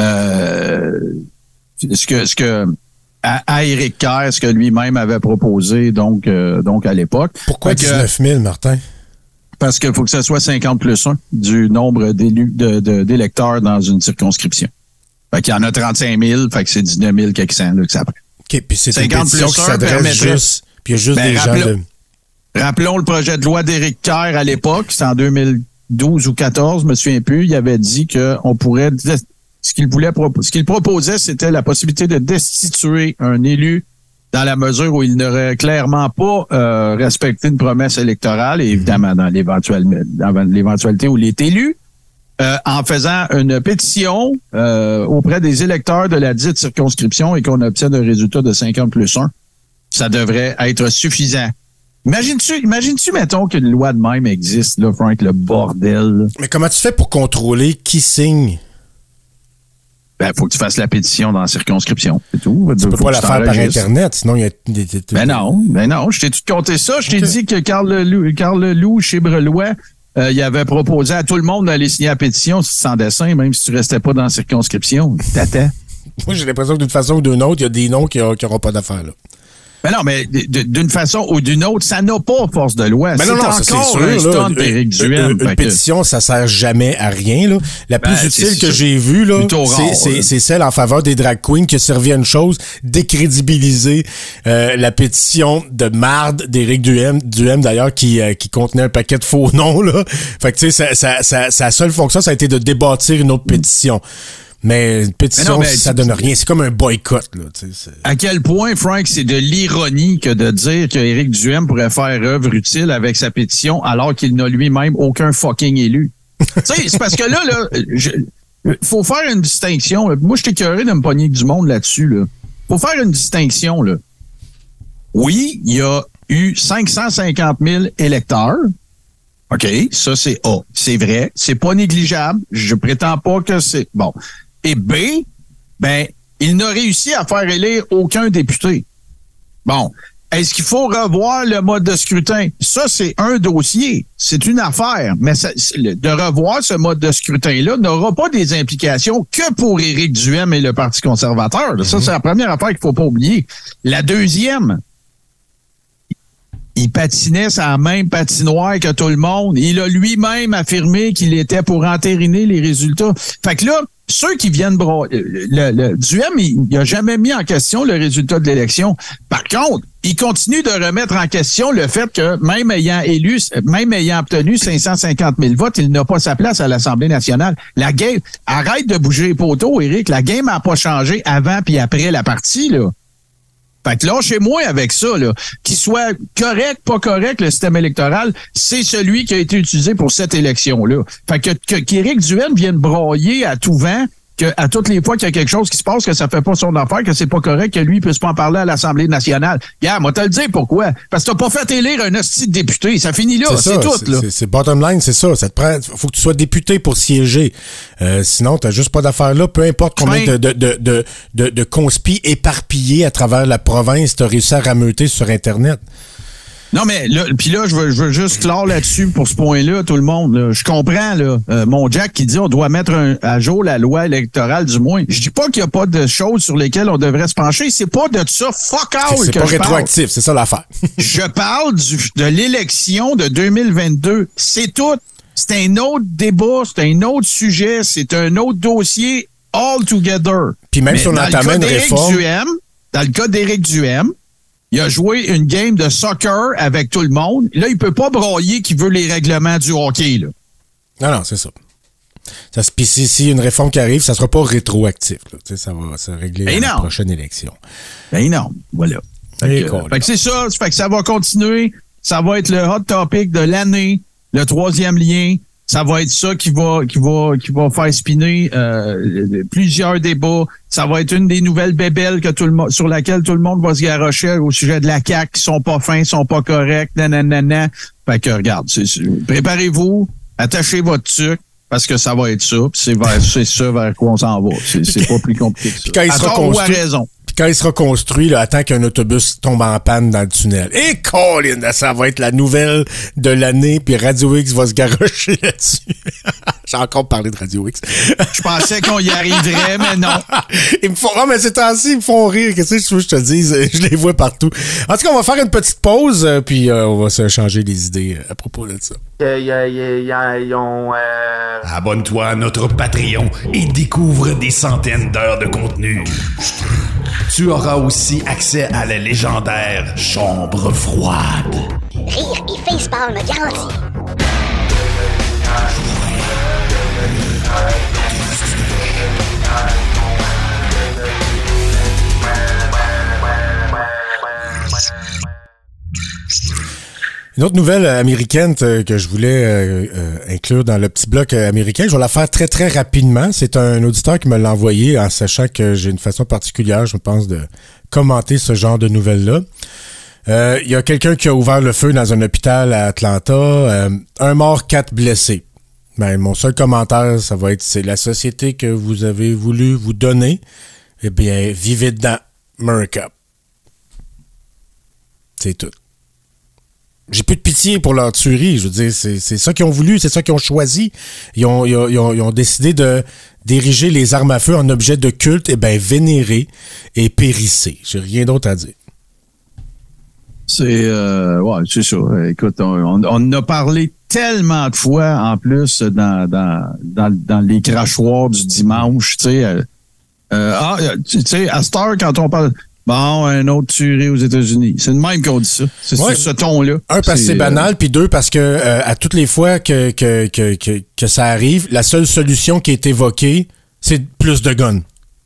Euh, ce que ce que à, à Éric Kerr, ce que lui-même avait proposé donc euh, donc à l'époque. Pourquoi dix-neuf mille, Martin? Parce qu'il faut que ça soit cinquante plus un du nombre d'élus de, de, d'électeurs dans une circonscription. Fait qu'il y en a trente-cinq mille, fait que c'est dix-neuf mille quelques cents là, que ça prend. OK, puis c'est une pétition qui s'adresse juste, puis il y a juste ben, des rappelons, gens de... Rappelons le projet de loi d'Éric Kerr à l'époque, c'était en deux mille douze ou quatorze, je me souviens plus, il avait dit qu'on pourrait... Ce qu'il voulait, ce qu'il proposait, c'était la possibilité de destituer un élu dans la mesure où il n'aurait clairement pas euh, respecté une promesse électorale, et évidemment dans, dans l'éventualité où il est élu, euh, en faisant une pétition euh, auprès des électeurs de la dite circonscription et qu'on obtienne un résultat de cinquante plus un. Ça devrait être suffisant. Imagines-tu, imagines-tu, mettons, qu'une loi de même existe, là, Frank, le bordel. Là. Mais comment tu fais pour contrôler qui signe? Ben, faut que tu fasses la pétition dans la circonscription, c'est tout. Tu peux pas la faire par Internet, sinon il y a... Ben non, ben non, je t'ai tout compté ça. Je t'ai okay. dit que Carl Leloup, Carl Leloup chez Brelois, euh, il avait proposé à tout le monde d'aller signer la pétition sans dessin, même si tu restais pas dans la circonscription. T'attends. Moi, j'ai l'impression que d'une façon ou d'une autre, il y a des noms qui n'auront pas d'affaires, là. Ben non, mais d'une façon ou d'une autre, ça n'a pas force de loi. Ben c'est non, non, encore ça, c'est sûr, un stunt là, d'Éric Duhem. Une, une pétition, ça sert jamais à rien. Là. La plus ben, utile que j'ai vue, là, c'est, c'est, c'est celle en faveur des drag queens qui a servi à une chose, décrédibiliser euh, la pétition de marde d'Éric Duhem, Duhem d'ailleurs, qui, euh, qui contenait un paquet de faux noms. Là. Fait que tu sais, ça, ça, ça, sa seule fonction, ça a été de débâtir une autre pétition. Mais une pétition, mais non, mais ça donne rien. C'est comme un boycott. Là, tu sais, à quel point, Frank, c'est de l'ironie que de dire qu'Éric Duhem pourrait faire œuvre utile avec sa pétition alors qu'il n'a lui-même aucun fucking élu. Tu sais, c'est parce que là, là, je, faut faire une distinction. Moi, je t'ai écœuré de me pogner du monde là-dessus. Là. Faut faire une distinction. Là. Oui, il y a eu cinq cent cinquante mille électeurs. OK, ça, c'est A. C'est vrai. C'est pas négligeable. Je prétends pas que c'est... Bon. Et B, ben, il n'a réussi à faire élire aucun député. Bon. Est-ce qu'il faut revoir le mode de scrutin? Ça, c'est un dossier. C'est une affaire. Mais ça, de revoir ce mode de scrutin-là n'aura pas des implications que pour Éric Duhem et le Parti conservateur. Mm-hmm. Ça, c'est la première affaire qu'il faut pas oublier. La deuxième, il patinait sur la même patinoire que tout le monde. Il a lui-même affirmé qu'il était pour entériner les résultats. Fait que là, ceux qui viennent bra... le, le Duhem, il n'a jamais mis en question le résultat de l'élection. Par contre, il continue de remettre en question le fait que même ayant élu, même ayant obtenu cinq cent cinquante mille votes, il n'a pas sa place à l'Assemblée nationale. La game, arrête de bouger les poteaux, Éric. La game n'a pas changé avant puis après la partie, là. Fait que lâchez-moi avec ça, là. Qu'il soit correct, pas correct, le système électoral, c'est celui qui a été utilisé pour cette élection-là. Fait que, que qu'Éric Duhem vienne broyer à tout vent que à toutes les fois qu'il y a quelque chose qui se passe, que ça fait pas son affaire, que c'est pas correct, que lui, il puisse pas en parler à l'Assemblée nationale. Regarde, moi, te le dire pourquoi. Parce que t'as pas fait élire un hostie de député. Ça finit là, c'est, c'est tout, c'est, là. C'est, c'est bottom line, c'est ça. Ça te prend, faut que tu sois député pour siéger. Euh, sinon, t'as juste pas d'affaires là. Peu importe combien de, de, de, de, de, de conspis éparpillés à travers la province t'as réussi à rameuter sur Internet. Non, mais là, puis là, je veux, je veux juste clore là-dessus pour ce point-là, tout le monde. Là. Je comprends, là, euh, mon Jack qui dit on doit mettre un, à jour la loi électorale du moins. Je dis pas qu'il y a pas de choses sur lesquelles on devrait se pencher. C'est pas de ça, fuck all c'est que pas je rétroactif, parle. c'est ça l'affaire. Je parle du, de l'élection de deux mille vingt-deux. C'est tout. C'est un autre débat, c'est un autre sujet, c'est un autre dossier all together. Puis même si on entamait une réforme... Duhem, dans le cas d'Éric Duhem, il a joué une game de soccer avec tout le monde. Là, il peut pas broyer qu'il veut les règlements du hockey, là. Non, non, c'est ça. ça Puis si, si une réforme qui arrive, ça sera pas rétroactif. Là. Ça va se régler à la prochaine élection. Ben non, voilà. Fait que, fait que c'est ça, fait que ça va continuer. Ça va être le hot topic de l'année, le troisième lien. Ça va être ça qui va qui va qui va faire spinner euh, plusieurs débats. Ça va être une des nouvelles bébelles que tout le monde sur laquelle tout le monde va se garrocher au sujet de la C A Q, qui sont pas fins, sont pas corrects, nanana. Fait que regarde, c'est, c'est, préparez-vous, attachez votre truc parce que ça va être ça. Puis c'est vers c'est ça vers quoi on s'en va. C'est, c'est pas plus compliqué que ça. Puis quand il sera construit, raison. Puis quand il sera construit, là, attends qu'un autobus tombe en panne dans le tunnel. Et Colin, ça va être la nouvelle de l'année. Puis Radio X va se garrocher là-dessus. J'ai encore parlé de Radio X. Je pensais qu'on y arriverait, mais non. Ils me font, non, mais ces temps-ci, ils me font rire. Qu'est-ce que tu veux que je te dise? Je les vois partout. En tout cas, on va faire une petite pause, puis euh, on va se changer les idées à propos de ça. Euh, y a, y a, y a, y ont, euh... Abonne-toi à notre Patreon et découvre des centaines d'heures de contenu. Tu auras aussi accès à la légendaire Chambre froide. Rire et facepalm garanti. Une autre nouvelle américaine euh, que je voulais euh, euh, inclure dans le petit bloc euh, américain, je vais la faire très très rapidement. C'est un auditeur qui me l'a envoyé en sachant que j'ai une façon particulière, je pense, de commenter ce genre de nouvelles-là. Il euh, y a quelqu'un qui a ouvert le feu dans un hôpital à Atlanta. Euh, un mort, quatre blessés. Ben, mon seul commentaire, ça va être, c'est la société que vous avez voulu vous donner. Eh bien, vivez dedans. America. C'est tout. J'ai plus de pitié pour leur tuerie. Je veux dire, c'est, c'est ça qu'ils ont voulu, c'est ça qu'ils ont choisi. Ils ont, ils ont, ils ont, ils ont décidé de d'ériger les armes à feu en objet de culte, et ben vénérer et périsser. J'ai rien d'autre à dire. C'est euh, ouais, c'est ça. Écoute, on, on, on en a parlé tellement de fois en plus dans dans dans, dans les crachoirs du dimanche, tu sais. Euh, ah, tu sais, à cette heure, quand on parle. Bon, un autre tuerie aux États-Unis. C'est le même qu'on dit ça. C'est ouais. sur ce ton-là. Un, parce que c'est banal, euh... puis deux, parce que euh, à toutes les fois que, que, que, que, que ça arrive, la seule solution qui est évoquée, c'est plus de guns.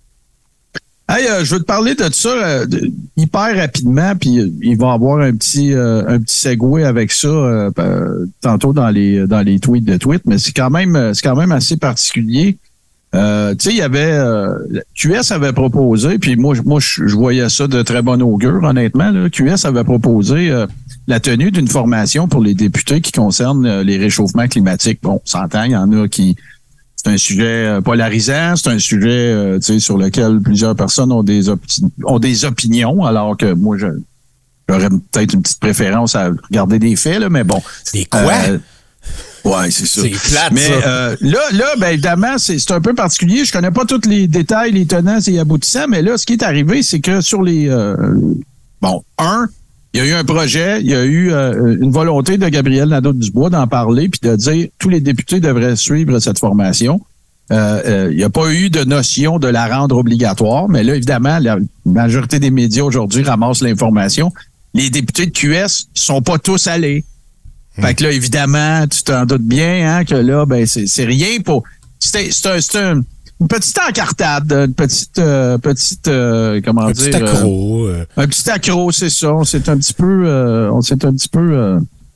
Hey, euh, je veux te parler de ça euh, de, hyper rapidement, puis euh, il va y avoir un petit euh, un petit segue avec ça euh, euh, tantôt dans les dans les tweets de tweet, mais c'est quand même c'est quand même assez particulier. Euh, tu sais, il y avait euh, Q S avait proposé, puis moi, moi, je, je voyais ça de très bon augure, honnêtement. Là. Q S avait proposé euh, la tenue d'une formation pour les députés qui concerne euh, les réchauffements climatiques. Bon, on s'entend, il y en a qui c'est un sujet polarisant, c'est un sujet euh, tu sais, sur lequel plusieurs personnes ont des opi- ont des opinions, alors que moi, je, j'aurais peut-être une petite préférence à regarder des faits, là, mais bon. Des quoi? Euh, Ouais, c'est ça. C'est plate, mais ça. Euh, là, là, ben évidemment, c'est, c'est un peu particulier. Je connais pas tous les détails, les tenants et aboutissants, mais là, ce qui est arrivé, c'est que sur les euh, bon, un, il y a eu un projet, il y a eu euh, une volonté de Gabriel Nadeau-Dubois d'en parler puis de dire tous les députés devraient suivre cette formation. Euh, euh, il n'y a pas eu de notion de la rendre obligatoire, mais là, évidemment, la majorité des médias aujourd'hui ramassent l'information. Les députés de Q S sont pas tous allés. Fait que là, évidemment, tu t'en doutes bien, hein, que là, ben, c'est, c'est rien pour. C'est, c'est, un, c'est un, une petite encartade, une petite, euh, petite, euh, comment un dire. Un petit accro. Euh, un petit accro, c'est ça. On s'est un petit peu, euh, on s'est un petit peu, euh,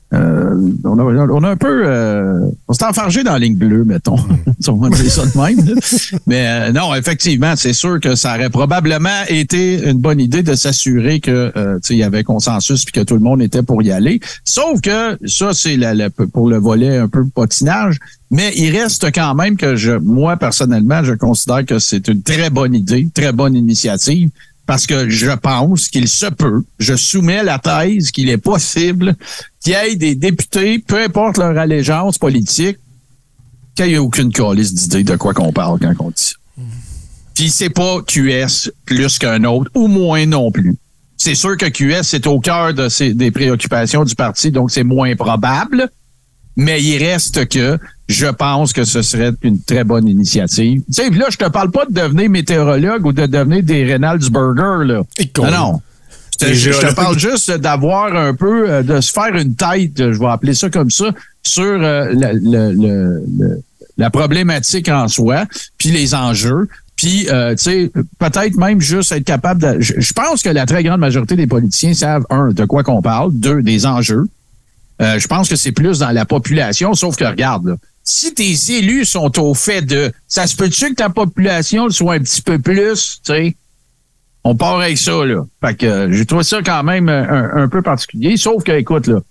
Euh, on, a, on a un peu... Euh, on s'est enfargé dans la ligne bleue, mettons. On va dire ça de même. Mais euh, non, effectivement, c'est sûr que ça aurait probablement été une bonne idée de s'assurer que euh, il y avait consensus puis que tout le monde était pour y aller. Sauf que ça, c'est la, la, pour le volet un peu patinage. Mais il reste quand même que je, moi, personnellement, je considère que c'est une très bonne idée, très bonne initiative. Parce que je pense qu'il se peut, je soumets la thèse qu'il est possible qu'il y ait des députés, peu importe leur allégeance politique, qu'il n'y ait aucune calice d'idée de quoi qu'on parle quand on dit ça. Puis c'est pas Q S plus qu'un autre, ou moins non plus. C'est sûr que Q S est au cœur de ces, des préoccupations du parti, donc c'est moins probable. Mais il reste que je pense que ce serait une très bonne initiative. Tu sais, là, je te parle pas de devenir météorologue ou de devenir des Reynolds-Burger, là. Non, non. Je, je, je te parle juste d'avoir un peu, de se faire une tête, je vais appeler ça comme ça, sur euh, la, le, le, le, la problématique en soi, puis les enjeux. Puis, euh, tu sais, peut-être même juste être capable de... Je, je pense que la très grande majorité des politiciens savent, un, de quoi qu'on parle, deux, des enjeux. Euh, je pense que c'est plus dans la population, sauf que regarde, là, si tes élus sont au fait de ça se peut-tu que ta population soit un petit peu plus, tu sais, on part avec ça, là. Fait que euh, j'ai trouvé ça quand même un, un peu particulier, sauf que, écoute, là,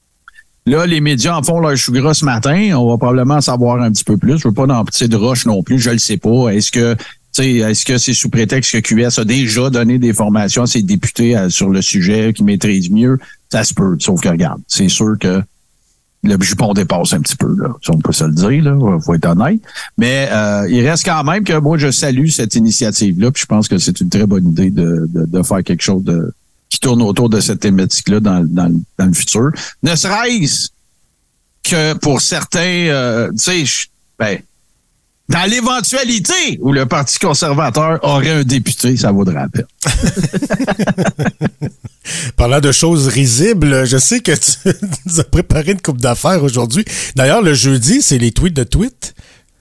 là, les médias en font leur chou gras ce matin, on va probablement en savoir un petit peu plus. Je veux pas d'en petit de roche non plus, je le sais pas. Est-ce que T'sais, est-ce que c'est sous prétexte que Q S a déjà donné des formations à ses députés à, sur le sujet, qui maîtrisent mieux? Ça se peut, sauf que regarde, c'est sûr que le jupon dépasse un petit peu, là. Si on peut se le dire, là, faut être honnête. Mais euh, il reste quand même que moi, je salue cette initiative-là, puis je pense que c'est une très bonne idée de, de, de faire quelque chose de qui tourne autour de cette thématique-là dans, dans, dans le futur. Ne serait-ce que pour certains, euh, tu sais, ben, dans l'éventualité où le Parti conservateur aurait un député, ça vaudrait la peine. Parlant de choses risibles, je sais que tu nous as préparé une couple d'affaires aujourd'hui. D'ailleurs, le jeudi, c'est les tweets de tweet.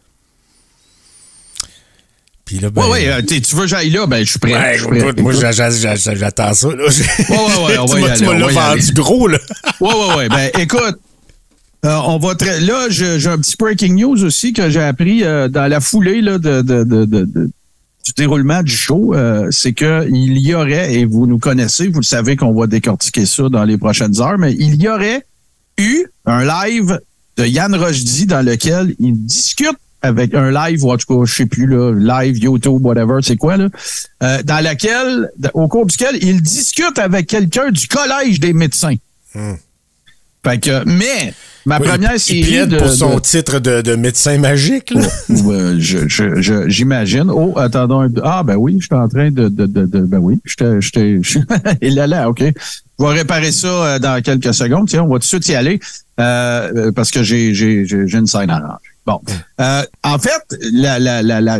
Puis là, ben, ouais, ouais, tu veux que j'aille là? Ben, je suis prêt. Ouais, je suis prêt. Écoute, moi, j'a, j'a, j'a, j'attends ça. Là. Ouais, ouais, ouais, on va y aller. Tu m'as vendu gros, là. Ouais, ouais, ouais. Ben, écoute. Euh, on va tra- là, je, j'ai un petit breaking news aussi que j'ai appris euh, dans la foulée là, de, de, de, de, de, du déroulement du show. Euh, c'est que il y aurait, et vous nous connaissez, vous le savez qu'on va décortiquer ça dans les prochaines heures, mais il y aurait eu un live de Yann Rochdy dans lequel il discute avec un live, ou en tout cas, je sais plus, là, live, YouTube, whatever, c'est quoi, là, euh, dans laquelle, au cours duquel il discute avec quelqu'un du Collège des médecins. Hum. Fait que, mais, ma oui, première série il de... pour son de, titre de, de médecin magique, là. Euh, je, je, je, j'imagine. Oh, attendons. Ah, ben oui, je suis en train de... de, de, de ben oui, j'étais... j'étais il est là, OK. Je vais réparer ça dans quelques secondes. Tiens, on va tout de suite y aller euh, parce que j'ai, j'ai, j'ai, j'ai une scène à ranger. Bon. Euh, en fait, la, la, la, la,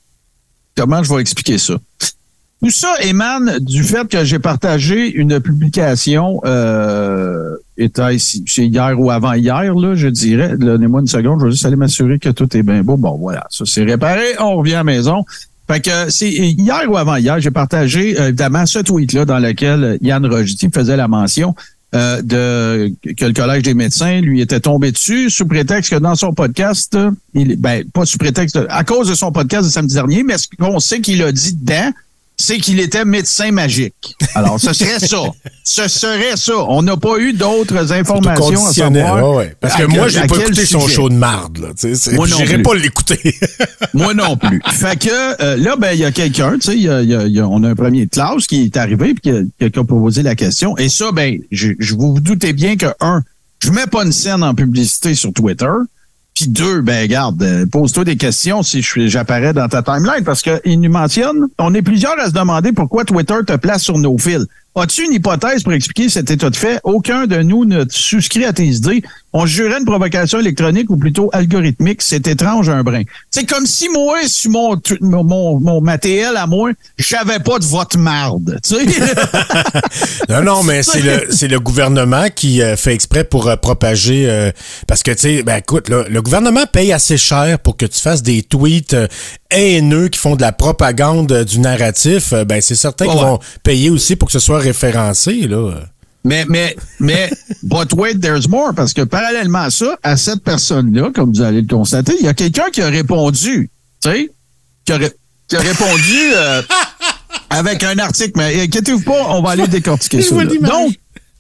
comment je vais expliquer ça? Tout ça émane du fait que j'ai partagé une publication, euh, était ici, c'est hier ou avant-hier, là, je dirais. Donnez-moi une seconde, je vais juste aller m'assurer que tout est bien beau. Bon, voilà, ça c'est réparé, on revient à la maison. Fait que c'est hier ou avant-hier, j'ai partagé évidemment ce tweet-là dans lequel Yann Rochdy faisait la mention euh, de que le Collège des médecins lui était tombé dessus sous prétexte que dans son podcast, il, ben pas sous prétexte, à cause de son podcast de samedi dernier, mais ce qu'on sait qu'il a dit dedans, c'est qu'il était médecin magique. Alors, ce serait ça. Ce serait ça. On n'a pas eu d'autres informations à savoir. Ouais, ouais. Parce que moi, j'ai pas écouté son show de marde. Là, moi non J'irais pas l'écouter. Moi non plus. Fait que euh, là, ben il y a quelqu'un, tu sais, il y a, y a, on a un premier de classe qui est arrivé puis qui a, quelqu'un a posé la question. Et ça, ben, je, je vous vous doutez bien que, un, je mets pas une scène en publicité sur Twitter. Puis deux, ben regarde, euh, pose-toi des questions si je, j'apparais dans ta timeline, parce qu'il nous mentionne, on est plusieurs à se demander pourquoi Twitter te place sur nos fils. As-tu une hypothèse pour expliquer cet état de fait? Aucun de nous ne souscrit à tes idées. On jurait une provocation électronique ou plutôt algorithmique. C'est étrange un brin. C'est comme si moi, sur mon, mon, mon matériel à moi, j'avais pas de vote marde. Tu sais? non, non, mais c'est le, c'est le gouvernement qui euh, fait exprès pour euh, propager... Euh, parce que, tu sais, ben écoute, là, le gouvernement paye assez cher pour que tu fasses des tweets euh, haineux qui font de la propagande euh, du narratif. Euh, ben c'est certain oh, qu'ils ouais. vont payer aussi pour que ce soit référencé, là. Mais, mais, mais, but wait, there's more, parce que parallèlement à ça, à cette personne-là, comme vous allez le constater, il y a quelqu'un qui a répondu, tu sais, qui a, qui a répondu euh, avec un article. Mais inquiétez-vous pas, on va aller décortiquer ça. Donc,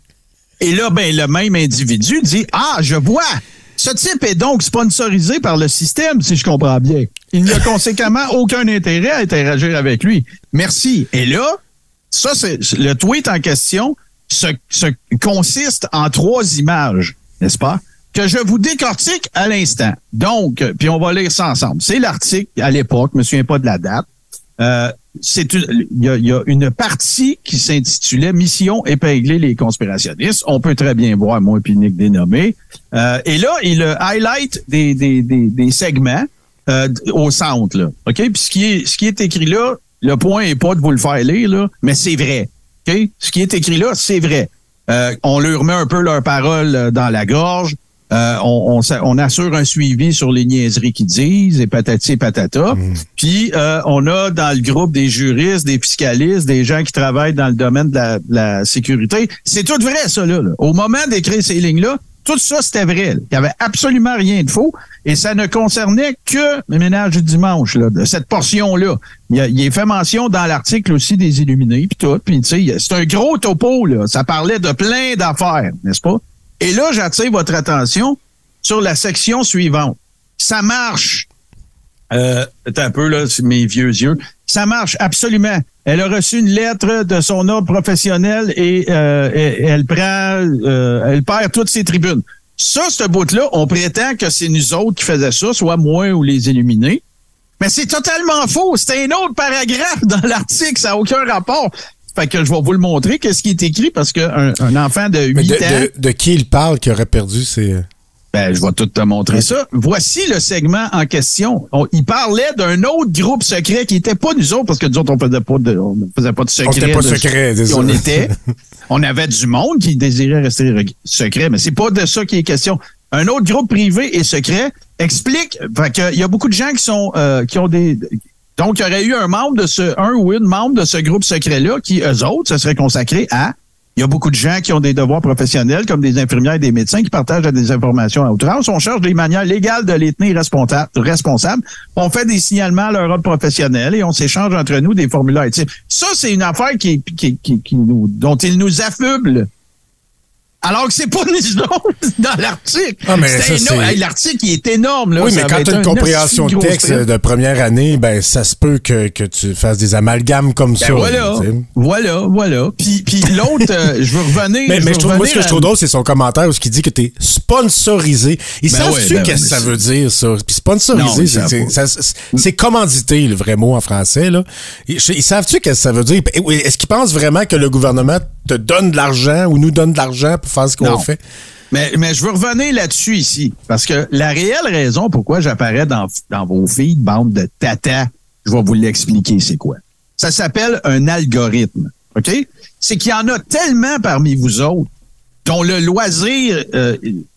et là, ben, le même individu dit, ah, je vois, ce type est donc sponsorisé par le système, si je comprends bien. Il n'y a conséquemment aucun intérêt à interagir avec lui. Merci. Et là, ça, c'est le tweet en question. Se, se consiste en trois images, n'est-ce pas? Que je vous décortique à l'instant. Donc, puis on va lire ça ensemble. C'est l'article à l'époque, je me souviens pas de la date. Euh, c'est une, il y a, y a une partie qui s'intitulait Mission épingler les conspirationnistes. On peut très bien voir moi puis Nick dénommé. Euh, et là, il highlight des des des, des segments euh, au centre là. Ok. Puis ce qui est ce qui est écrit là, le point est pas de vous le faire lire là, mais c'est vrai. Okay? Ce qui est écrit là, c'est vrai. Euh, on leur met un peu leurs paroles dans la gorge. Euh, on, on, on assure un suivi sur les niaiseries qu'ils disent, et patati et patata. Mmh. Puis, euh, on a dans le groupe des juristes, des fiscalistes, des gens qui travaillent dans le domaine de la, de la sécurité. C'est tout vrai, ça, là, là. Au moment d'écrire ces lignes-là, tout ça, c'était vrai. Là. Il n'y avait absolument rien de faux. Et ça ne concernait que le ménage du dimanche, là, de cette portion-là. Il, y a, il est fait mention dans l'article aussi des Illuminés, puis tout. Puis, tu sais, c'est un gros topo, là. Ça parlait de plein d'affaires, n'est-ce pas? Et là, j'attire votre attention sur la section suivante. Ça marche. Euh, un peu, là, c'est mes vieux yeux. Ça marche, absolument. Elle a reçu une lettre de son ordre professionnel et, euh, et elle prend, euh, elle perd toutes ses tribunes. Ça, ce bout-là, on prétend que c'est nous autres qui faisaient ça, soit moi ou les Illuminés. Mais c'est totalement faux. C'est un autre paragraphe dans l'article. Ça n'a aucun rapport. Fait que je vais vous le montrer, qu'est-ce qui est écrit, parce qu'un un enfant de huit de, ans... De, de qui il parle qui aurait perdu ses... Ben, je vais tout te montrer ça. Voici le segment en question. On, il parlait d'un autre groupe secret qui n'était pas nous autres, parce que nous autres, on faisait pas de, on faisait pas de secret. On n'était pas de, secret, de, on était. On avait du monde qui désirait rester secret, mais c'est pas de ça qui est question. Un autre groupe privé et secret explique, fait que il y a beaucoup de gens qui sont, euh, qui ont des, donc il y aurait eu un membre de ce, un ou une membre de ce groupe secret-là qui, eux autres, se seraient consacrés à. Il y a beaucoup de gens qui ont des devoirs professionnels, comme des infirmières et des médecins, qui partagent des informations à outrance. On cherche des manières légales de les tenir responsables. On fait des signalements à leur ordre professionnel et on s'échange entre nous des formulaires. Ça, c'est une affaire qui, qui, qui, qui nous, dont ils nous affublent. Alors que c'est pas nous autres dans l'article. Ah, mais ça, énorme. Hey, l'article, il est énorme. Là. Oui, ça mais quand tu as une compréhension de texte de première année, ben ça se peut que, que tu fasses des amalgames comme ben ça. Voilà, voilà, voilà. Puis, puis l'autre, euh, je veux revenir. Mais, je mais veux je trouve, moi, ce que à... je trouve drôle, c'est son commentaire où il dit que tu es sponsorisé. Ils ben savent-tu ouais, ben qu'est-ce que ça veut dire, ça? Puis sponsorisé, c'est, c'est, ça, c'est, c'est commandité, le vrai mot en français. Là. Ils, ils savent-tu qu'est-ce que ça veut dire? Est-ce qu'ils pensent vraiment que le gouvernement te donne de l'argent ou nous donne de l'argent pour faire ce qu'on non. fait? Mais, mais je veux revenir là-dessus ici. Parce que la réelle raison pourquoi j'apparais dans, dans vos feeds, bande de tata, je vais vous l'expliquer, c'est quoi. Ça s'appelle un algorithme. OK? C'est qu'il y en a tellement parmi vous autres dont le loisir euh,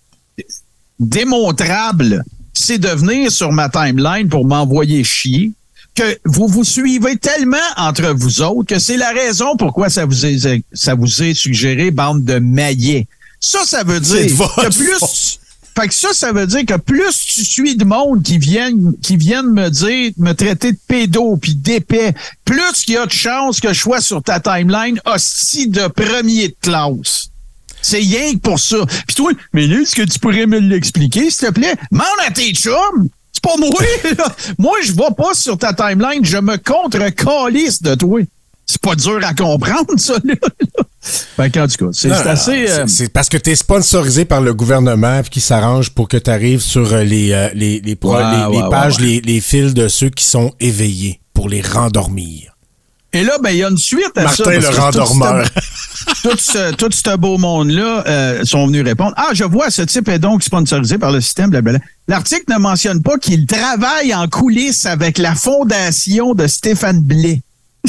démontrable, c'est de venir sur ma timeline pour m'envoyer chier, que vous vous suivez tellement entre vous autres que c'est la raison pourquoi ça vous est, ça vous est suggéré, bande de maillets. Ça, ça veut dire que plus... Fait que ça, ça veut dire que plus tu suis de monde qui viennent, qui viennent me dire, me traiter de pédo puis d'épais, plus il y a de chances que je sois sur ta timeline hostie de premier de classe. C'est rien que pour ça. Puis toi, mais là, est-ce que tu pourrais me l'expliquer, s'il te plaît? Mande à tes chums! C'est pas moi, là. Moi, je vais pas sur ta timeline, je me contre-calisse de toi. C'est pas dur à comprendre, ça, là. Fait qu'en tout cas, c'est, non, c'est assez... Euh... C'est, c'est parce que t'es sponsorisé par le gouvernement qui s'arrange pour que tu arrives sur les, euh, les, les, pro- ouais, les, ouais, les pages, ouais, ouais. Les, les fils de ceux qui sont éveillés pour les rendormir. Et là, ben, il y a une suite à Martin ça. Martin le rendormeur. Tout ce, tout ce beau monde-là euh, sont venus répondre. Ah, je vois, ce type est donc sponsorisé par le système, blablabla. L'article ne mentionne pas qu'il travaille en coulisses avec la fondation de Stéphane Blais.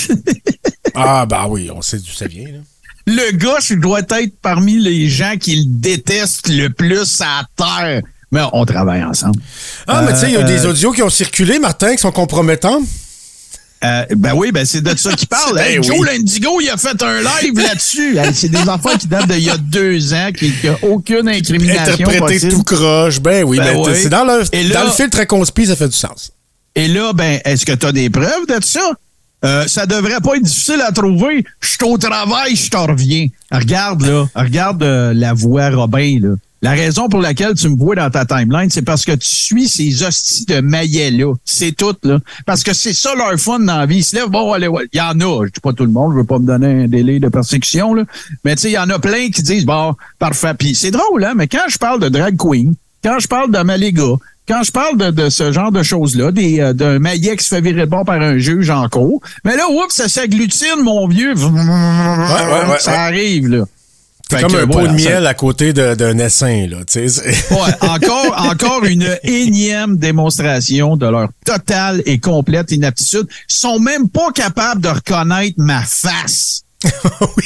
Ah, ben oui, on sait d'où ça vient, là. Le gars, je dois être parmi les gens qui le détestent le plus à terre. Mais on travaille ensemble. Ah, euh, mais tu sais, il y a euh, des audios qui ont circulé, Martin, qui sont compromettants. Euh, ben oui, ben c'est de ça qu'il parle. Hey, ben Joe oui. Lindigo, il a fait un live là-dessus. Hey, c'est des enfants qui datent d'il y a deux ans, qui n'a aucune incrimination Interprété possible. tout croche, ben oui, Ben ben, oui. c'est dans le, Et là- dans le filtre conspi, ça fait du sens. Et là, ben, est-ce que tu as des preuves de ça? Euh, ça devrait pas être difficile à trouver. Je suis au travail, je t'en reviens. Regarde, là. Regarde euh, la voix Robin, là. La raison pour laquelle tu me vois dans ta timeline, c'est parce que tu suis ces hosties de maillets-là. C'est tout, là. Parce que c'est ça leur fun dans la vie. Ils se lèvent, bon, allez, ouais. Il y en a. Je dis pas tout le monde, je veux pas me donner un délai de persécution, là. Mais tu sais, il y en a plein qui disent, bon, parfait. Puis c'est drôle, hein, mais quand je parle de drag queen, quand je parle de Maléga, quand je parle de, de ce genre de choses-là, des, euh, d'un maillet qui se fait virer de bord par un juge en cours, mais là, oups, ça s'agglutine, mon vieux. Ouais, ouais, ouais, ça ouais. arrive, là. C'est Fait comme que, un pot voilà, de ça- miel à côté de, d'un essaim, là, tu sais. Ouais, encore, encore une énième démonstration de leur totale et complète inaptitude. Ils sont même pas capables de reconnaître ma face. Oui.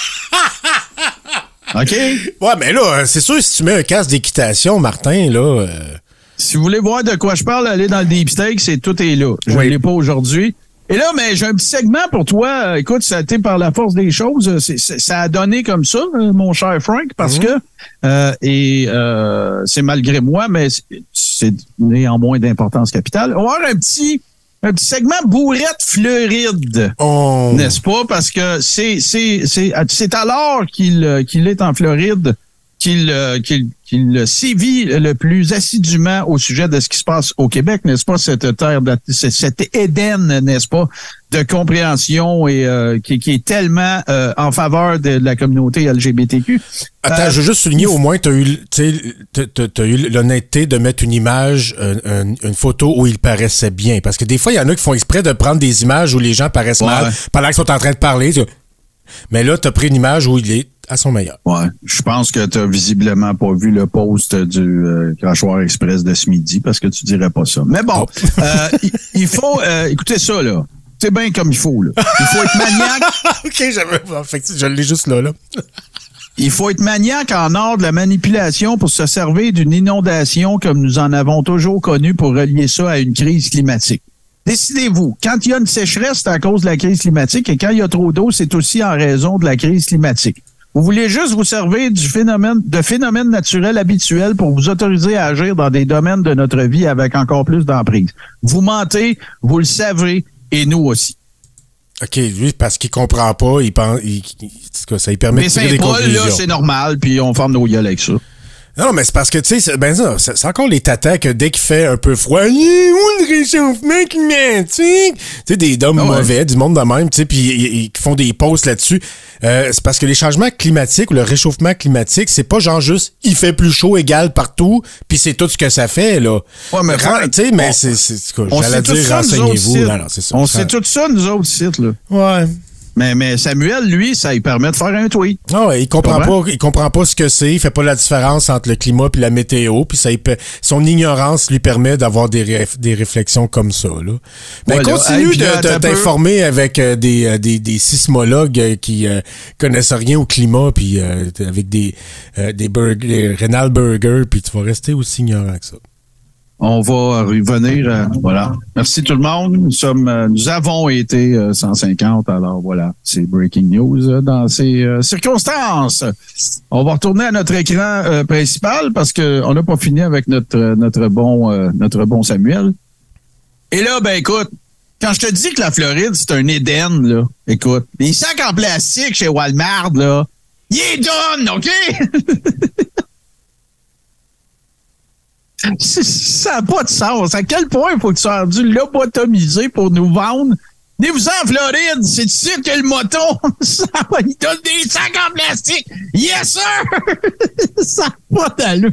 OK? Ouais, mais là, c'est sûr, si tu mets un casque d'équitation, Martin, là... Euh... Si vous voulez voir de quoi je parle, allez dans le Deep Steak, c'est tout est là. Je ne Oui. l'ai pas aujourd'hui. Et là, mais j'ai un petit segment pour toi. Euh, Écoute, ça a été par la force des choses. C'est, c'est- ça a donné comme ça, euh, mon cher Frank, parce que, euh, et euh, c'est malgré moi, mais c'est, c'est néanmoins d'importance capitale. On va avoir un petit, un petit segment bourrette fleuride. Oh. N'est-ce pas? Parce que c'est, c'est, c'est, c'est alors qu'il, euh, qu'il est en Floride qu'il, euh, qu'il, qu'il sévit le plus assidûment au sujet de ce qui se passe au Québec, n'est-ce pas? Cette terre, de, cet Éden, n'est-ce pas? De compréhension et euh, qui, qui est tellement euh, en faveur de la communauté L G B T Q. Attends, Euh, je veux juste souligner, au moins, tu as eu, tu sais, t'as- t'as- t'as eu l'honnêteté de mettre une image, un- un- une photo où il paraissait bien. Parce que des fois, il y en a qui font exprès de prendre des images où les gens paraissent Ouais. mal pendant qu'ils sont en train de parler. tu- Mais là, tu as pris une image où il est à son meilleur. Ouais, je pense que tu n'as visiblement pas vu le post du euh, Crachoir Express de ce midi parce que tu dirais pas ça. Mais bon, Oh. euh, il, il faut euh, écoutez ça là. C'est bien comme il faut là. Il faut être maniaque. OK, j'avais, fait que je l'ai juste là, là. Il faut être maniaque en art de la manipulation pour se servir d'une inondation comme nous en avons toujours connu pour relier ça à une crise climatique. Décidez-vous, quand il y a une sécheresse, c'est à cause de la crise climatique et quand il y a trop d'eau, c'est aussi en raison de la crise climatique. Vous voulez juste vous servir du phénomène, de phénomènes naturels habituels pour vous autoriser à agir dans des domaines de notre vie avec encore plus d'emprise. Vous mentez, vous le savez, et nous aussi. OK, lui, parce qu'il comprend pas, il pense, il, il- en tout cas, ça lui permet Mais de tirer des Saint-Paul, là, conclusions. c'est normal, puis on ferme nos gueules avec ça. Non, mais c'est parce que, tu sais, c'est- ben ça, c'est c'est encore les tatas que dès qu'il fait un peu froid, il y a où le réchauffement climatique? Tu sais, des hommes Ah ouais. mauvais, du monde de même, tu sais, puis ils, ils font des posts là-dessus. Euh, c'est parce que les changements climatiques ou le réchauffement climatique, c'est pas genre juste il fait plus chaud égal partout, puis c'est tout ce que ça fait, là. Ouais, mais Ren- Frank, tu sais, mais on- c'est, c'est, c'est quoi, On j'allais sait tout dire ça, nous autres renseignez-vous. sites. Non, non, c'est ça. On Ça- sait tout ça, nous autres sites, là. Ouais. Mais, mais Samuel, lui, ça lui permet de faire un tweet. Ah ouais, il comprend Comment? pas, il comprend pas ce que c'est, il fait pas la différence entre le climat puis la météo, puis ça, il peut- son ignorance lui permet d'avoir des, réf- des réflexions comme ça, là. Ben, Voilà. continue Hey, puis de, là, de attends un peu. t'informer avec euh, des, euh, des, des sismologues euh, qui euh, connaissent rien au climat, puis euh, avec des, euh, des, burgers, des Rénal Burger, puis tu vas rester aussi ignorant que ça. On va revenir. euh, voilà. Merci tout le monde. Nous sommes, euh, nous avons été euh, cent cinquante. Alors voilà, c'est breaking news euh, dans ces euh, circonstances. On va retourner à notre écran euh, principal parce que on n'a pas fini avec notre euh, notre bon euh, notre bon Samuel. Et là, ben écoute, quand je te dis que la Floride c'est un Éden, là, écoute, les sacs en plastique chez Walmart là, ils les donnent, ok? Ça n'a pas de sens. À quel point il faut que tu sois rendu lobotomisé pour nous vendre? Venez-vous en Floride, c'est ici que le moton, ça va, il donne des sacs en plastique. Yes, sir! Ça n'a pas d'allure.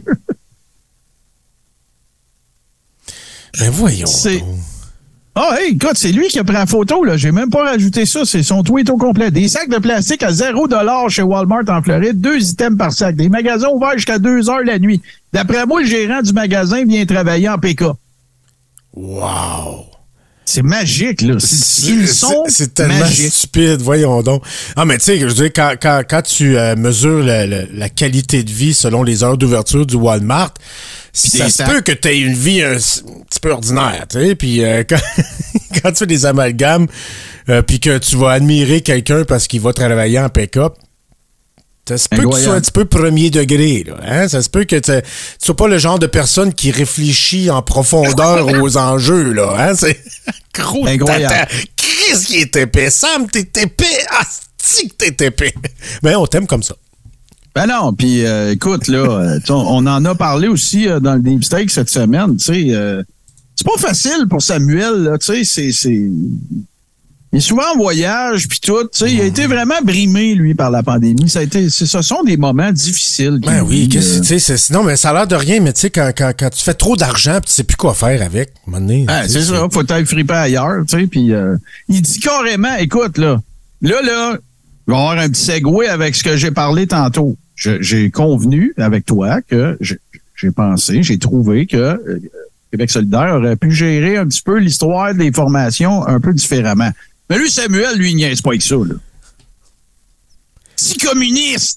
Ben voyons. C'est- donc. Ah, hey, écoute, c'est lui qui a pris la photo, là. J'ai même pas rajouté ça. C'est son tweet au complet. Des sacs de plastique à zéro dollar chez Walmart en Floride. Deux items par sac. Des magasins ouverts jusqu'à deux heures la nuit. D'après moi, le gérant du magasin vient travailler en P K. Wow. C'est magique, là. C'est une leçon C'est- c'est tellement magique. stupide, voyons donc. Ah, mais tu sais, je veux dire, quand, quand, quand tu euh, mesures la, la, la qualité de vie selon les heures d'ouverture du Walmart, ça se peut que tu aies une vie un, un petit peu ordinaire, tu sais, puis euh, quand, quand tu fais des amalgames, euh, puis que tu vas admirer quelqu'un parce qu'il va travailler en pick-up, ça se peut que tu sois un petit peu premier degré, là, hein? Ça se peut que tu sois pas le genre de personne qui réfléchit en profondeur aux enjeux, là, hein? C'est gros tata. Qu'est-ce qui est épais? Sam, t'es épais! Ah, si que t'es épais! Ben, on t'aime comme ça. Ben non, puis euh, écoute, là, on, on en a parlé aussi euh, dans le Deep Steak cette semaine, tu sais, euh, c'est pas facile pour Samuel, là, tu sais, c'est, c'est... Il est souvent en voyage, puis tout, tu sais, il a été vraiment brimé, lui, par la pandémie. Ça a été, ce sont des moments difficiles. Ben oui, qu'est-ce que, tu sais, non, mais ça a l'air de rien, mais tu sais, quand, quand, quand tu fais trop d'argent, puis tu sais plus quoi faire avec, à un moment donné, ah, c'est ça, faut être friper ailleurs, tu sais, puis euh, il dit carrément, écoute, là, là, là, il va y avoir un petit segway avec ce que j'ai parlé tantôt. Je, j'ai convenu avec toi que j'ai, j'ai pensé, j'ai trouvé que euh, Québec solidaire aurait pu gérer un petit peu l'histoire des formations un peu différemment. Mais lui, Samuel, lui, il niaise pas avec ça, là. Si communiste!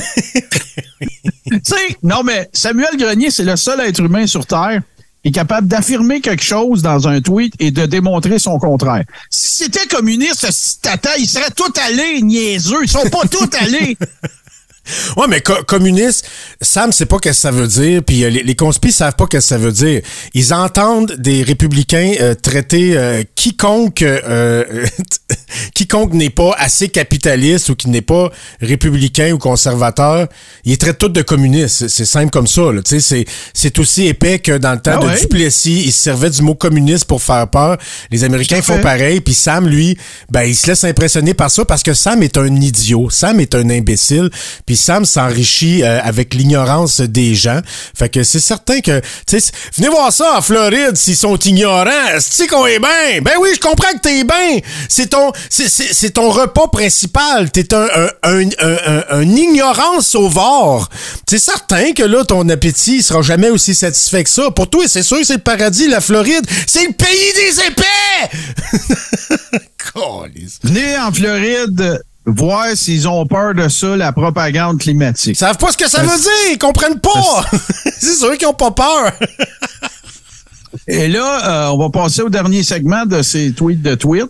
Tu sais, non, mais Samuel Grenier, c'est le seul être humain sur Terre qui est capable d'affirmer quelque chose dans un tweet et de démontrer son contraire. Si c'était communiste, ce tata, ils seraient tous allés, niaiseux. Ils sont pas tous allés. Ouais, mais co- communiste, Sam sait pas qu'est-ce que ça veut dire, puis euh, les, les conspis savent pas qu'est-ce que ça veut dire. Ils entendent des républicains euh, traiter euh, quiconque euh, quiconque n'est pas assez capitaliste ou qui n'est pas républicain ou conservateur, ils traitent tous de communistes. C'est, c'est simple comme ça, là. Tu sais, c'est c'est aussi épais que dans le temps ah de ouais? Duplessis, ils se servaient du mot communiste pour faire peur. Les Américains font pareil, puis Sam, lui, ben il se laisse impressionner par ça parce que Sam est un idiot, Sam est un imbécile, puis Sam s'enrichit euh, avec l'ignorance des gens. Fait que c'est certain que, tu sais, venez voir ça en Floride s'ils sont ignorants. C'est qu'on est bien. Ben oui, je comprends que t'es bien. C'est ton, c'est, c'est, c'est ton repas principal. T'es un, un, un, un, un, un ignorant sauveur. C'est certain que là, ton appétit sera jamais aussi satisfait que ça. Pour toi, c'est sûr que c'est le paradis, la Floride. C'est le pays des épais! Venez en Floride voir s'ils ont peur de ça, la propagande climatique. Ils savent pas ce que ça veut dire, ils comprennent pas. C'est sûr qu'ils ont pas peur. Et là, euh, on va passer au dernier segment de ces tweets de tweet.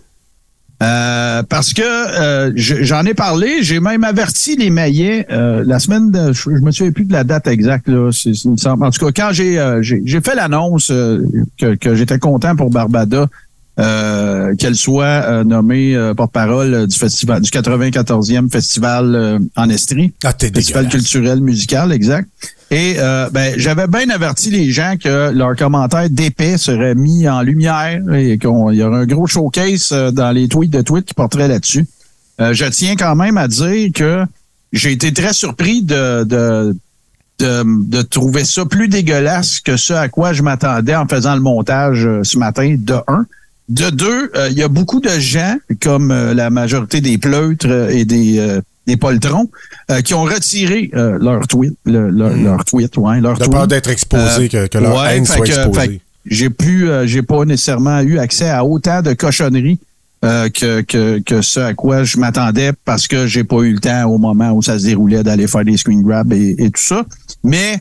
Euh, parce que euh, j'en ai parlé, j'ai même averti les Maillets euh, la semaine, de, je, je me souviens plus de la date exacte là. C'est, c'est, en tout cas, quand j'ai euh, j'ai, j'ai fait l'annonce euh, que, que j'étais content pour Barbada. Euh, qu'elle soit euh, nommée euh, porte-parole euh, du festival du quatre-vingt-quatorzième festival euh, en Estrie. Ah, t'es festival dégueulasse. Culturel musical, exact. Et euh, ben j'avais bien averti les gens que leurs commentaires d'épais seraient mis en lumière et qu'il y aurait un gros showcase euh, dans les tweets de tweets qui porteraient là-dessus. Euh, je tiens quand même à dire que j'ai été très surpris de, de De, de trouver ça plus dégueulasse que ce à quoi je m'attendais en faisant le montage euh, ce matin, de un. De deux, il euh, y a beaucoup de gens, comme euh, la majorité des pleutres euh, et des, euh, des poltrons, euh, qui ont retiré euh, leur tweet, le, leur, mmh. leur tweet, ouais, leur de tweet. peur d'être exposé, euh, que, que leur ouais, haine soit que, exposée. Fait, j'ai pu, euh, j'ai pas nécessairement eu accès à autant de cochonneries euh, que, que, que ce à quoi je m'attendais parce que j'ai pas eu le temps au moment où ça se déroulait d'aller faire des screen grabs et, et tout ça. Mais,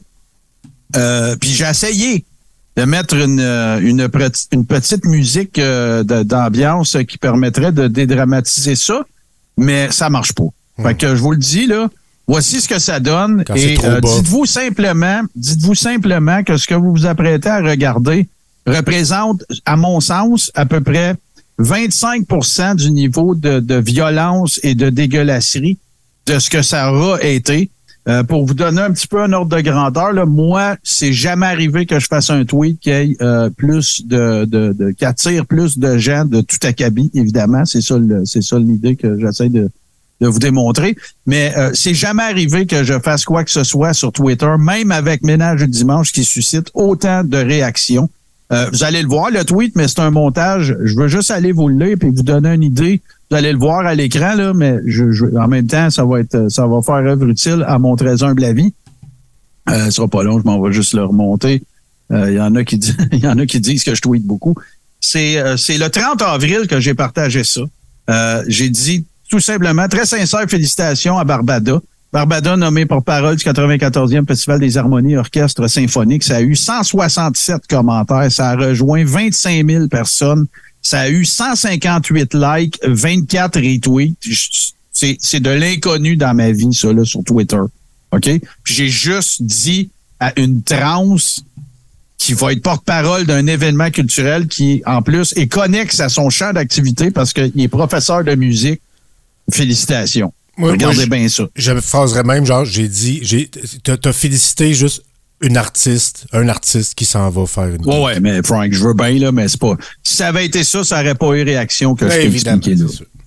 euh, puis j'ai essayé de mettre une, une, une petite musique euh, de, d'ambiance qui permettrait de dédramatiser ça, mais ça marche pas. Mmh. Fait que je vous le dis, là, voici ce que ça donne. Quand et euh, dites-vous simplement, dites-vous simplement que ce que vous vous apprêtez à regarder représente, à mon sens, à peu près vingt-cinq pour cent du niveau de, de violence et de dégueulasserie de ce que ça aura été. Euh, pour vous donner un petit peu un ordre de grandeur, là, moi, c'est jamais arrivé que je fasse un tweet qui ait euh, plus de, de, de qui attire plus de gens de tout acabit, évidemment. C'est ça, le, c'est ça l'idée que j'essaie de, de vous démontrer. Mais euh, c'est jamais arrivé que je fasse quoi que ce soit sur Twitter, même avec Ménage du dimanche, qui suscite autant de réactions. Euh, vous allez le voir, le tweet, mais c'est un montage. Je veux juste aller vous le lire et vous donner une idée. Vous allez le voir à l'écran, là, mais je, je, en même temps, ça va être, ça va faire œuvre utile à mon très humble avis. Euh, ce sera pas long, je m'en vais juste le remonter. Il euh, y en a qui disent, il y en a qui disent que je tweete beaucoup. C'est, euh, c'est le trente avril que j'ai partagé ça. Euh, j'ai dit tout simplement, très sincère félicitations à Barbada. Barbada, nommé porte-parole du quatre-vingt-quatorzième Festival des harmonies orchestres symphoniques. Ça a eu cent soixante-sept commentaires. Ça a rejoint vingt-cinq mille personnes. Ça a eu cent cinquante-huit likes, vingt-quatre retweets. C'est, c'est de l'inconnu dans ma vie, ça, là, sur Twitter. OK? J'ai juste dit à une transe qui va être porte-parole d'un événement culturel qui, en plus, est connexe à son champ d'activité parce qu'il est professeur de musique. Félicitations. Moi, Regardez moi, bien ça. Je me phraserais même, genre, j'ai dit, j'ai, t'as, t'as félicité juste une artiste, un artiste qui s'en va faire une. Ouais, ouais, mais Frank, je veux bien, là, mais c'est pas. Si ça avait été ça, ça n'aurait pas eu réaction que ben, je t'ai évidemment, expliqué là. C'est sûr.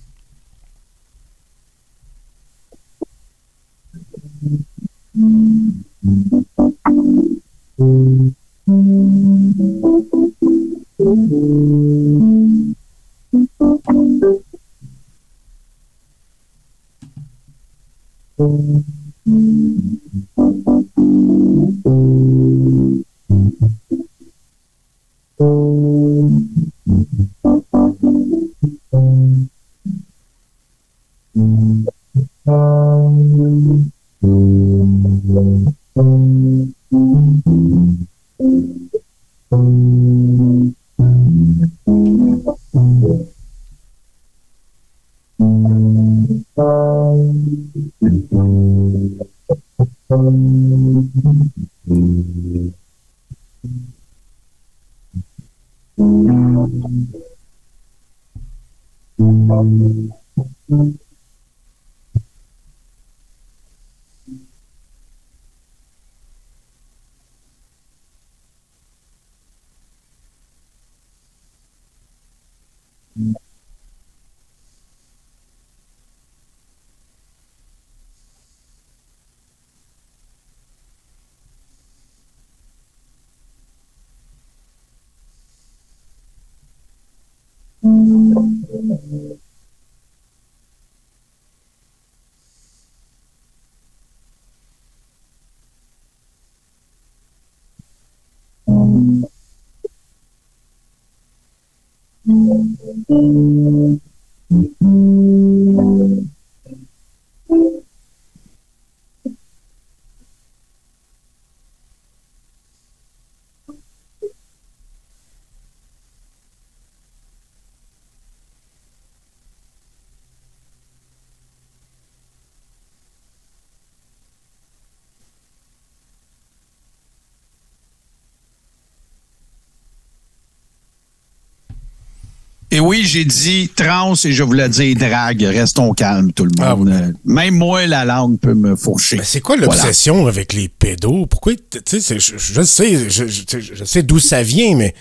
Et oui, j'ai dit trans et je voulais dire drague. Restons calmes, tout le monde. Ah oui. Euh, Même moi, la langue peut me fourcher. Mais c'est quoi l'obsession voilà. avec les pédos? Pourquoi, tu sais, je, je sais, je, je, je sais d'où ça vient, mais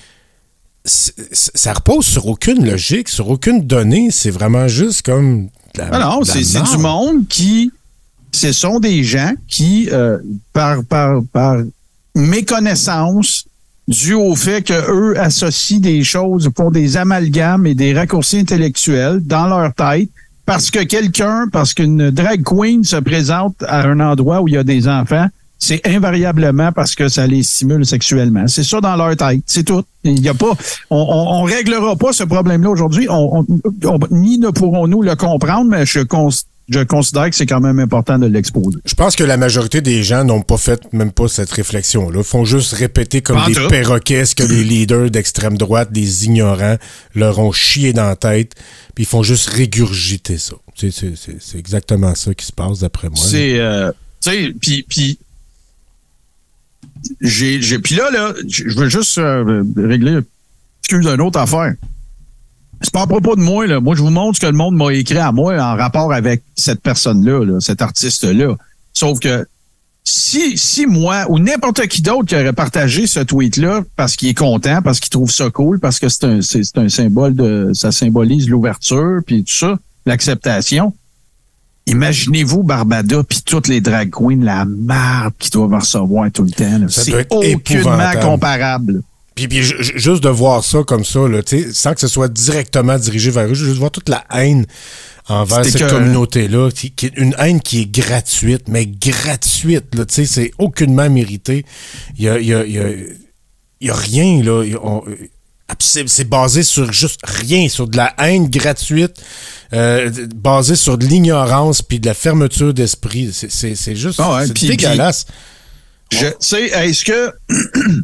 ça repose sur aucune logique, sur aucune donnée. C'est vraiment juste comme... La, ah non, c'est, c'est du monde qui... Ce sont des gens qui, euh, par, par, par méconnaissance... dû au fait qu'eux associent des choses, font des amalgames et des raccourcis intellectuels dans leur tête parce que quelqu'un, parce qu'une drag queen se présente à un endroit où il y a des enfants, c'est invariablement parce que ça les stimule sexuellement. C'est ça dans leur tête, c'est tout. Il y a pas, on, on, on réglera pas ce problème-là aujourd'hui. On, on, on, ni ne pourrons-nous le comprendre, mais je constate Je considère que c'est quand même important de l'exposer. Je pense que la majorité des gens n'ont pas fait même pas cette réflexion-là. Ils font juste répéter comme des perroquets ce que les leaders d'extrême droite, des ignorants, leur ont chié dans la tête, puis ils font juste régurgiter ça. C'est, c'est, c'est, c'est exactement ça qui se passe, d'après moi. C'est... Euh, tu sais, puis... puis j'ai, j'ai, puis là, là, je veux juste euh, régler excuse une autre affaire. C'est pas à propos de moi, là. Moi, je vous montre ce que le monde m'a écrit à moi en rapport avec cette personne-là, là, cet artiste-là. Sauf que si, si moi ou n'importe qui d'autre qui aurait partagé ce tweet-là parce qu'il est content, parce qu'il trouve ça cool, parce que c'est un, c'est, c'est un symbole de, ça symbolise l'ouverture puis tout ça, l'acceptation. Imaginez-vous Barbada puis toutes les drag queens, la marde qu'ils doivent recevoir tout le temps. Là. C'est aucunement comparable. Puis, puis juste de voir ça comme ça, là, sans que ce soit directement dirigé vers eux, juste voir toute la haine envers C'était cette que... communauté-là, qui, qui, une haine qui est gratuite, mais gratuite, là, c'est aucunement mérité. Il y a, il y a, il y a, il y a rien, là. On, C'est, c'est basé sur juste rien, sur de la haine gratuite, euh, basé sur de l'ignorance puis de la fermeture d'esprit. C'est, c'est, c'est juste oh ouais, c'est pis, dégueulasse. Tu sais, est-ce que... Tu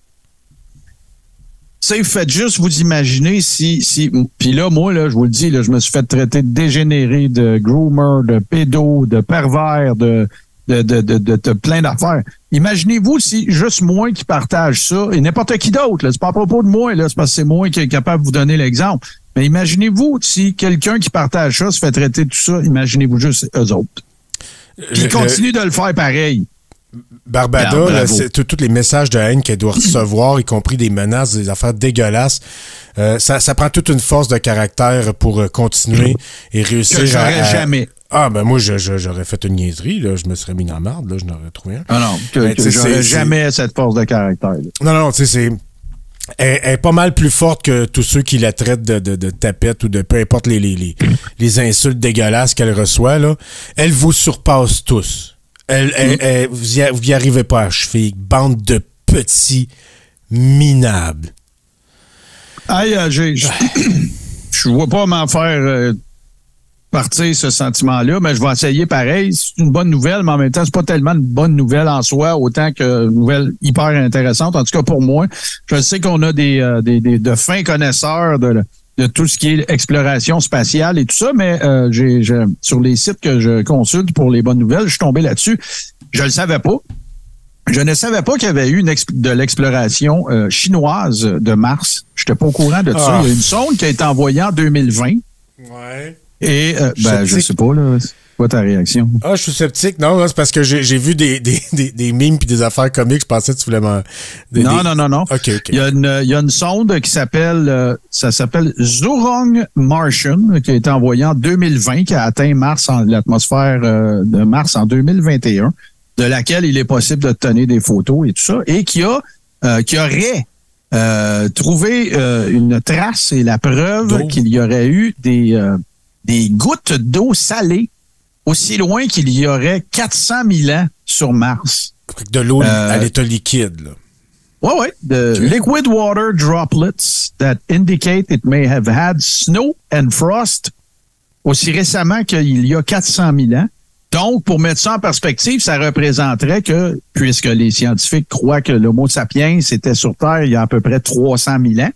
sais, faites juste vous imaginer si... si puis là, moi, là, je vous le dis, là, je me suis fait traiter de dégénéré, de groomer, de pédo, de pervers, de... De, de, de, de, de plein d'affaires. Imaginez-vous si juste moi qui partage ça, et n'importe qui d'autre, là, c'est pas à propos de moi, là, c'est parce que c'est moi qui est capable de vous donner l'exemple. Mais imaginez-vous si quelqu'un qui partage ça se fait traiter de tout ça, imaginez-vous juste eux autres. Puis ils continuent de le faire pareil. Barbada, non, là, c'est tous les messages de haine qu'elle doit recevoir, y compris des menaces, des affaires dégueulasses. Euh, ça, ça prend toute une force de caractère pour euh, continuer et réussir que j'aurais à, à... jamais. Ah, ben moi, je, je, j'aurais fait une niaiserie, là. Je me serais mis dans la marde, là. Je n'aurais trouvé un. Ah non, que, ben, que j'aurais c'est, jamais c'est... cette force de caractère. Là. Non, non, tu sais, c'est... Elle, elle est pas mal plus forte que tous ceux qui la traitent de, de, de tapette ou de peu importe les, les, les, les insultes dégueulasses qu'elle reçoit, là. Elle vous surpasse tous. Elle, elle, elle, vous, y, vous y arrivez pas à cheville. Bande de petits minables. Aïe, j'ai... Je vois pas m'en faire... Euh... partir ce sentiment-là, mais je vais essayer pareil. C'est une bonne nouvelle, mais en même temps, c'est pas tellement une bonne nouvelle en soi, autant que une nouvelle hyper intéressante. En tout cas, pour moi, je sais qu'on a des, euh, des, des de fins connaisseurs de, de tout ce qui est exploration spatiale et tout ça, mais euh, j'ai, j'ai sur les sites que je consulte pour les bonnes nouvelles, je suis tombé là-dessus. Je le savais pas. Je ne savais pas qu'il y avait eu une exp- de l'exploration euh, chinoise de Mars. Je n'étais pas au courant de ça. Oh. Il y a une sonde qui a été envoyée en deux mille vingt. Ouais. Et, euh, ben, je sais pas, là. C'est quoi ta réaction? Ah, je suis sceptique. Non, là, c'est parce que j'ai, j'ai vu des, des, des, des mimes pis des affaires comiques. Je pensais que tu voulais m'en... Des, non, des... non, non, non. OK, OK. Il y a une, il y a une sonde qui s'appelle, euh, ça s'appelle Zhurong Martian, qui a été envoyée en deux mille vingt, qui a atteint Mars en, l'atmosphère euh, de Mars en deux mille vingt et un, de laquelle il est possible de tenir des photos et tout ça, et qui a, euh, qui aurait, euh, trouvé, euh, une trace et la preuve d'eau. Qu'il y aurait eu des, euh, des gouttes d'eau salée aussi loin qu'il y aurait quatre cent mille ans sur Mars. De l'eau euh, à l'état liquide, là. Oui, oui. The okay. Liquid water droplets that indicate it may have had snow and frost aussi récemment qu'il y a quatre cent mille ans. Donc, pour mettre ça en perspective, ça représenterait que, puisque les scientifiques croient que l'Homo sapiens était sur Terre il y a à peu près trois cent mille ans,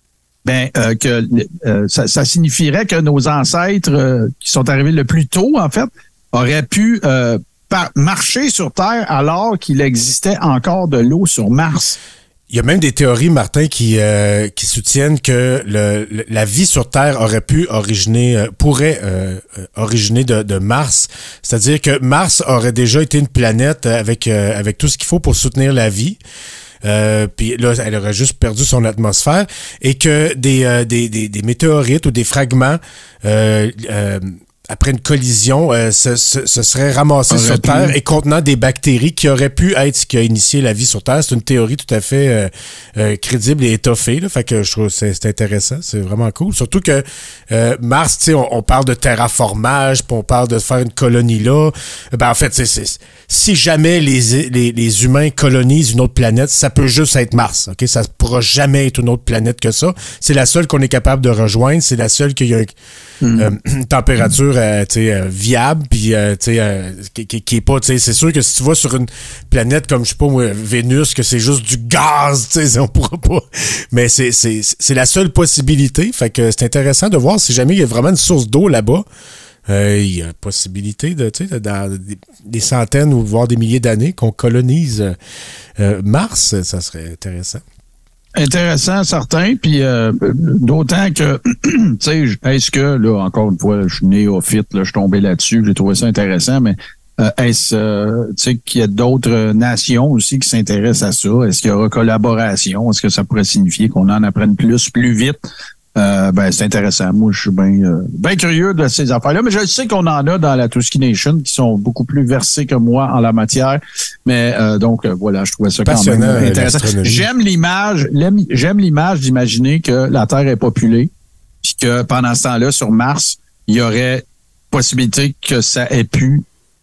ben euh, que euh, ça, ça signifierait que nos ancêtres euh, qui sont arrivés le plus tôt, en fait, auraient pu euh, par- marcher sur Terre alors qu'il existait encore de l'eau sur Mars. Il y a même des théories, Martin, qui euh, qui soutiennent que le, le, la vie sur Terre aurait pu originer, euh, pourrait euh, originer de, de Mars. C'est-à-dire que Mars aurait déjà été une planète avec euh, avec tout ce qu'il faut pour soutenir la vie. Euh, puis là, elle aurait juste perdu son atmosphère et que des euh, des, des des météorites ou des fragments euh, euh, après une collision, euh, se, se, se serait ramassé sur pu. Terre et contenant des bactéries qui auraient pu être ce qui a initié la vie sur Terre. C'est une théorie tout à fait euh, euh, crédible et étoffée. Là. Fait que je trouve que c'est, c'est intéressant. C'est vraiment cool. Surtout que euh, Mars, tu sais, on, on parle de terraformage, puis on parle de faire une colonie là. Ben en fait, c'est, c'est, si jamais les, les, les humains colonisent une autre planète, ça peut juste être Mars. Ok, ça ne pourra jamais être une autre planète que ça. C'est la seule qu'on est capable de rejoindre. C'est la seule qui a un, mm. euh, une température Euh, euh, viable puis euh, euh, qui, qui, qui est pas, c'est sûr que si tu vas sur une planète comme je sais pas moi Vénus, que c'est juste du gaz, on pourra pas, mais c'est, c'est, c'est la seule possibilité. Fait que c'est intéressant de voir si jamais il y a vraiment une source d'eau là-bas. Euh, il y a possibilité de, tu sais, dans des, des centaines ou voire des milliers d'années qu'on colonise euh, Mars. Ça serait intéressant. Intéressant, certain, puis euh, d'autant que, tu sais, est-ce que, là, encore une fois, je suis néophyte, là, je suis tombé là-dessus, j'ai trouvé ça intéressant, mais euh, est-ce, euh, tu sais, qu'il y a d'autres nations aussi qui s'intéressent à ça? Est-ce qu'il y aura collaboration? Est-ce que ça pourrait signifier qu'on en apprenne plus, plus vite? Euh, ben, c'est intéressant. Moi, je suis bien euh, bien curieux de ces affaires-là, mais je sais qu'on en a dans la Tusky Nation qui sont beaucoup plus versés que moi en la matière. Mais euh, donc, euh, voilà, je trouvais ça quand même intéressant. J'aime l'image, j'aime l'image d'imaginer que la Terre est populée, puis que pendant ce temps-là, sur Mars, il y aurait possibilité que ça ait pu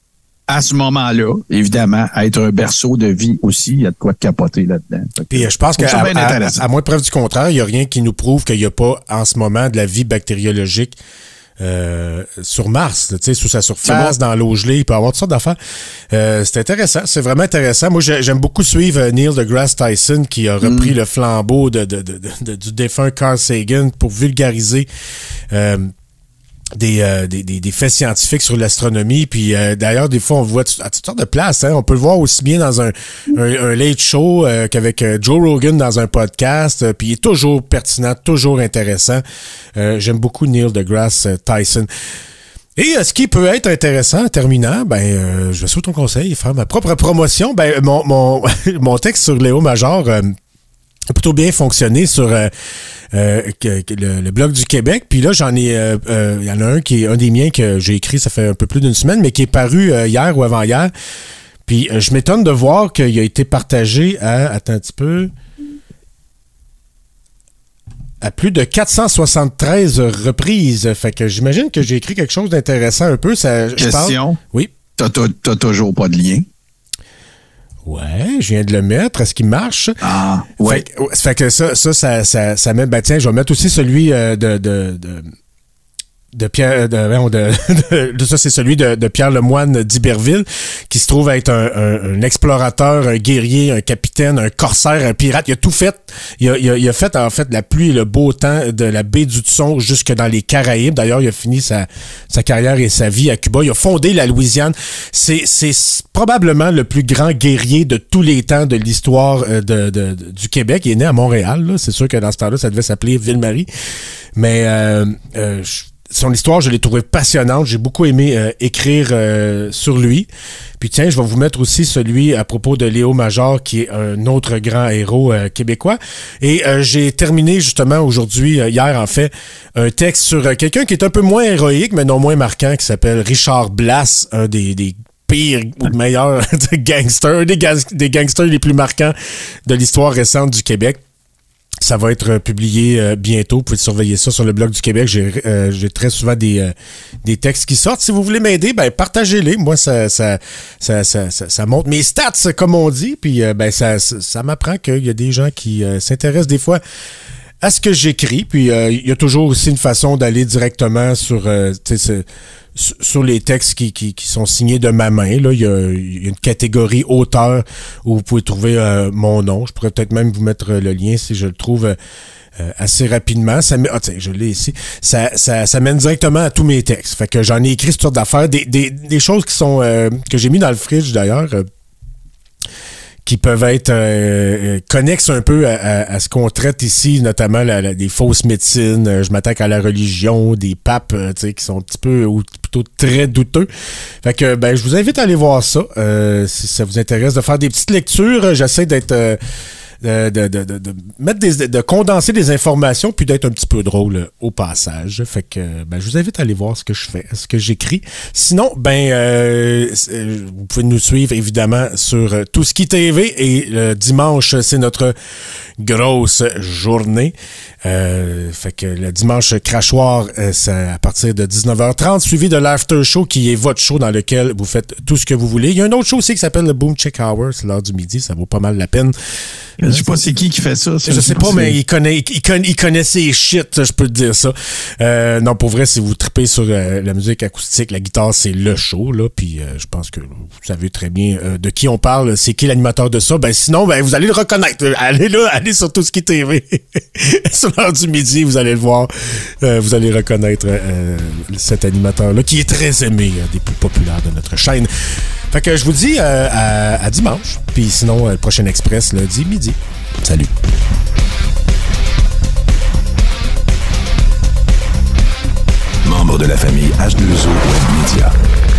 à ce moment-là, évidemment, être un berceau de vie aussi, il y a de quoi de capoter là-dedans. Puis je pense qu'à à, à moins de preuve du contraire, il n'y a rien qui nous prouve qu'il n'y a pas en ce moment de la vie bactériologique Euh, sur Mars, tu sais, sous sa surface, dans l'eau gelée, il peut y avoir toutes sortes d'affaires. Euh, c'est intéressant, c'est vraiment intéressant. Moi, j'aime beaucoup suivre Neil deGrasse Tyson qui a repris mm. le flambeau de, de, de, de, du défunt Carl Sagan pour vulgariser euh, Des, euh, des, des, des faits scientifiques sur l'astronomie. Puis euh, d'ailleurs, des fois, on voit à toutes sortes de places. Hein. On peut le voir aussi bien dans un, un, un late show euh, qu'avec euh, Joe Rogan dans un podcast. Euh, puis il est toujours pertinent, toujours intéressant. Euh, j'aime beaucoup Neil deGrasse Tyson. Et euh, ce qui peut être intéressant en terminant, ben euh, je vais suivre ton conseil, faire ma propre promotion. Ben mon mon, mon texte sur Léo Major euh, a plutôt bien fonctionné sur euh, euh, que, que le, le blog du Québec. Puis là, j'en ai... Il euh, euh, y en a un qui est un des miens que j'ai écrit, ça fait un peu plus d'une semaine, mais qui est paru euh, hier ou avant-hier. Puis euh, je m'étonne de voir qu'il a été partagé à... Attends un petit peu... à plus de quatre cent soixante-treize reprises. Fait que j'imagine que j'ai écrit quelque chose d'intéressant un peu. Ça, Question? Oui. T'as, t'as, t'as toujours pas de lien? Ouais, je viens de le mettre. Est-ce qu'il marche? Ah, ouais. Fait, fait que ça, ça, ça, ça, ça met... Ben tiens, je vais mettre aussi celui euh, de... de, de de Pierre de, de, de ça c'est celui de, de Pierre Lemoine d'Iberville qui se trouve être un, un, un explorateur, un guerrier, un capitaine, un corsaire, un pirate. Il a tout fait. Il a, il a, il a fait en fait la pluie et le beau temps de la baie d'Hudson jusque dans les Caraïbes. D'ailleurs, il a fini sa, sa carrière et sa vie à Cuba. Il a fondé la Louisiane. C'est, c'est probablement le plus grand guerrier de tous les temps de l'histoire de, de, de, du Québec. Il est né à Montréal. Là. C'est sûr que dans ce temps-là, ça devait s'appeler Ville-Marie. Mais euh, euh, je son histoire, je l'ai trouvée passionnante. J'ai beaucoup aimé euh, écrire euh, sur lui. Puis tiens, je vais vous mettre aussi celui à propos de Léo Major, qui est un autre grand héros euh, québécois. Et euh, j'ai terminé justement aujourd'hui, euh, hier en fait, un texte sur euh, quelqu'un qui est un peu moins héroïque, mais non moins marquant, qui s'appelle Richard Blass, un des, des pires ou meilleurs gangsters, des, ga- des gangsters les plus marquants de l'histoire récente du Québec. Ça va être publié euh, bientôt. Vous pouvez surveiller ça sur le blog du Québec. J'ai, euh, j'ai très souvent des, euh, des textes qui sortent. Si vous voulez m'aider, ben partagez-les. Moi, ça ça, ça, ça, ça, ça monte mes stats, comme on dit. Puis euh, ben ça, ça, ça m'apprend qu'il y a des gens qui euh, s'intéressent des fois à ce que j'écris. Puis euh, il y a toujours aussi une façon d'aller directement sur euh, tu sais, sur les textes qui, qui, qui sont signés de ma main. Là, il y a, il y a une catégorie auteur où vous pouvez trouver euh, mon nom. Je pourrais peut-être même vous mettre le lien si je le trouve euh, assez rapidement. Ça, ah, tiens, je l'ai ici. Ça, ça, ça mène directement à tous mes textes. Fait que j'en ai écrit toutes sortes d'affaires. Des, des, des choses qui sont euh, que j'ai mis dans le fridge d'ailleurs. Euh, qui peuvent être euh, connexes un peu à, à, à ce qu'on traite ici, notamment la, la, des fausses médecines. Euh, je m'attaque à la religion, des papes euh, tu sais, qui sont un petit peu, ou plutôt très douteux. Fait que ben je vous invite à aller voir ça. Euh, si ça vous intéresse de faire des petites lectures, j'essaie d'être... Euh, De, de, de, de mettre des, de condenser des informations puis d'être un petit peu drôle au passage. Fait que ben, je vous invite à aller voir ce que je fais, ce que j'écris. Sinon, ben euh, vous pouvez nous suivre évidemment sur Touski T V et le dimanche, c'est notre grosse journée. Euh, fait que le dimanche crachoir, euh, c'est à partir de dix-neuf heures trente, suivi de l'after show qui est votre show dans lequel vous faites tout ce que vous voulez. Il y a un autre show aussi qui s'appelle le Boom Check Hour, c'est l'heure du midi, ça vaut pas mal la peine. Je sais pas c'est qui qui fait ça. Je sais pas, c'est... mais il connaît, il connaît, il connaît ses shit, je peux te dire ça. Euh, non, pour vrai, si vous tripez sur euh, la musique acoustique, la guitare, c'est le show, là. Puis euh, je pense que vous savez très bien euh, de qui on parle, c'est qui l'animateur de ça. Ben sinon, ben vous allez le reconnaître. Allez là, allez sur Touski T V. Sur l'heure du midi, vous allez le voir. Euh, vous allez reconnaître euh, cet animateur-là, qui est très aimé, euh, des plus populaires de notre chaîne. Fait que je vous dis euh, à, à dimanche. Puis sinon, euh, le prochain Express, lundi midi. Salut. Membre de la famille H deux O Web Media.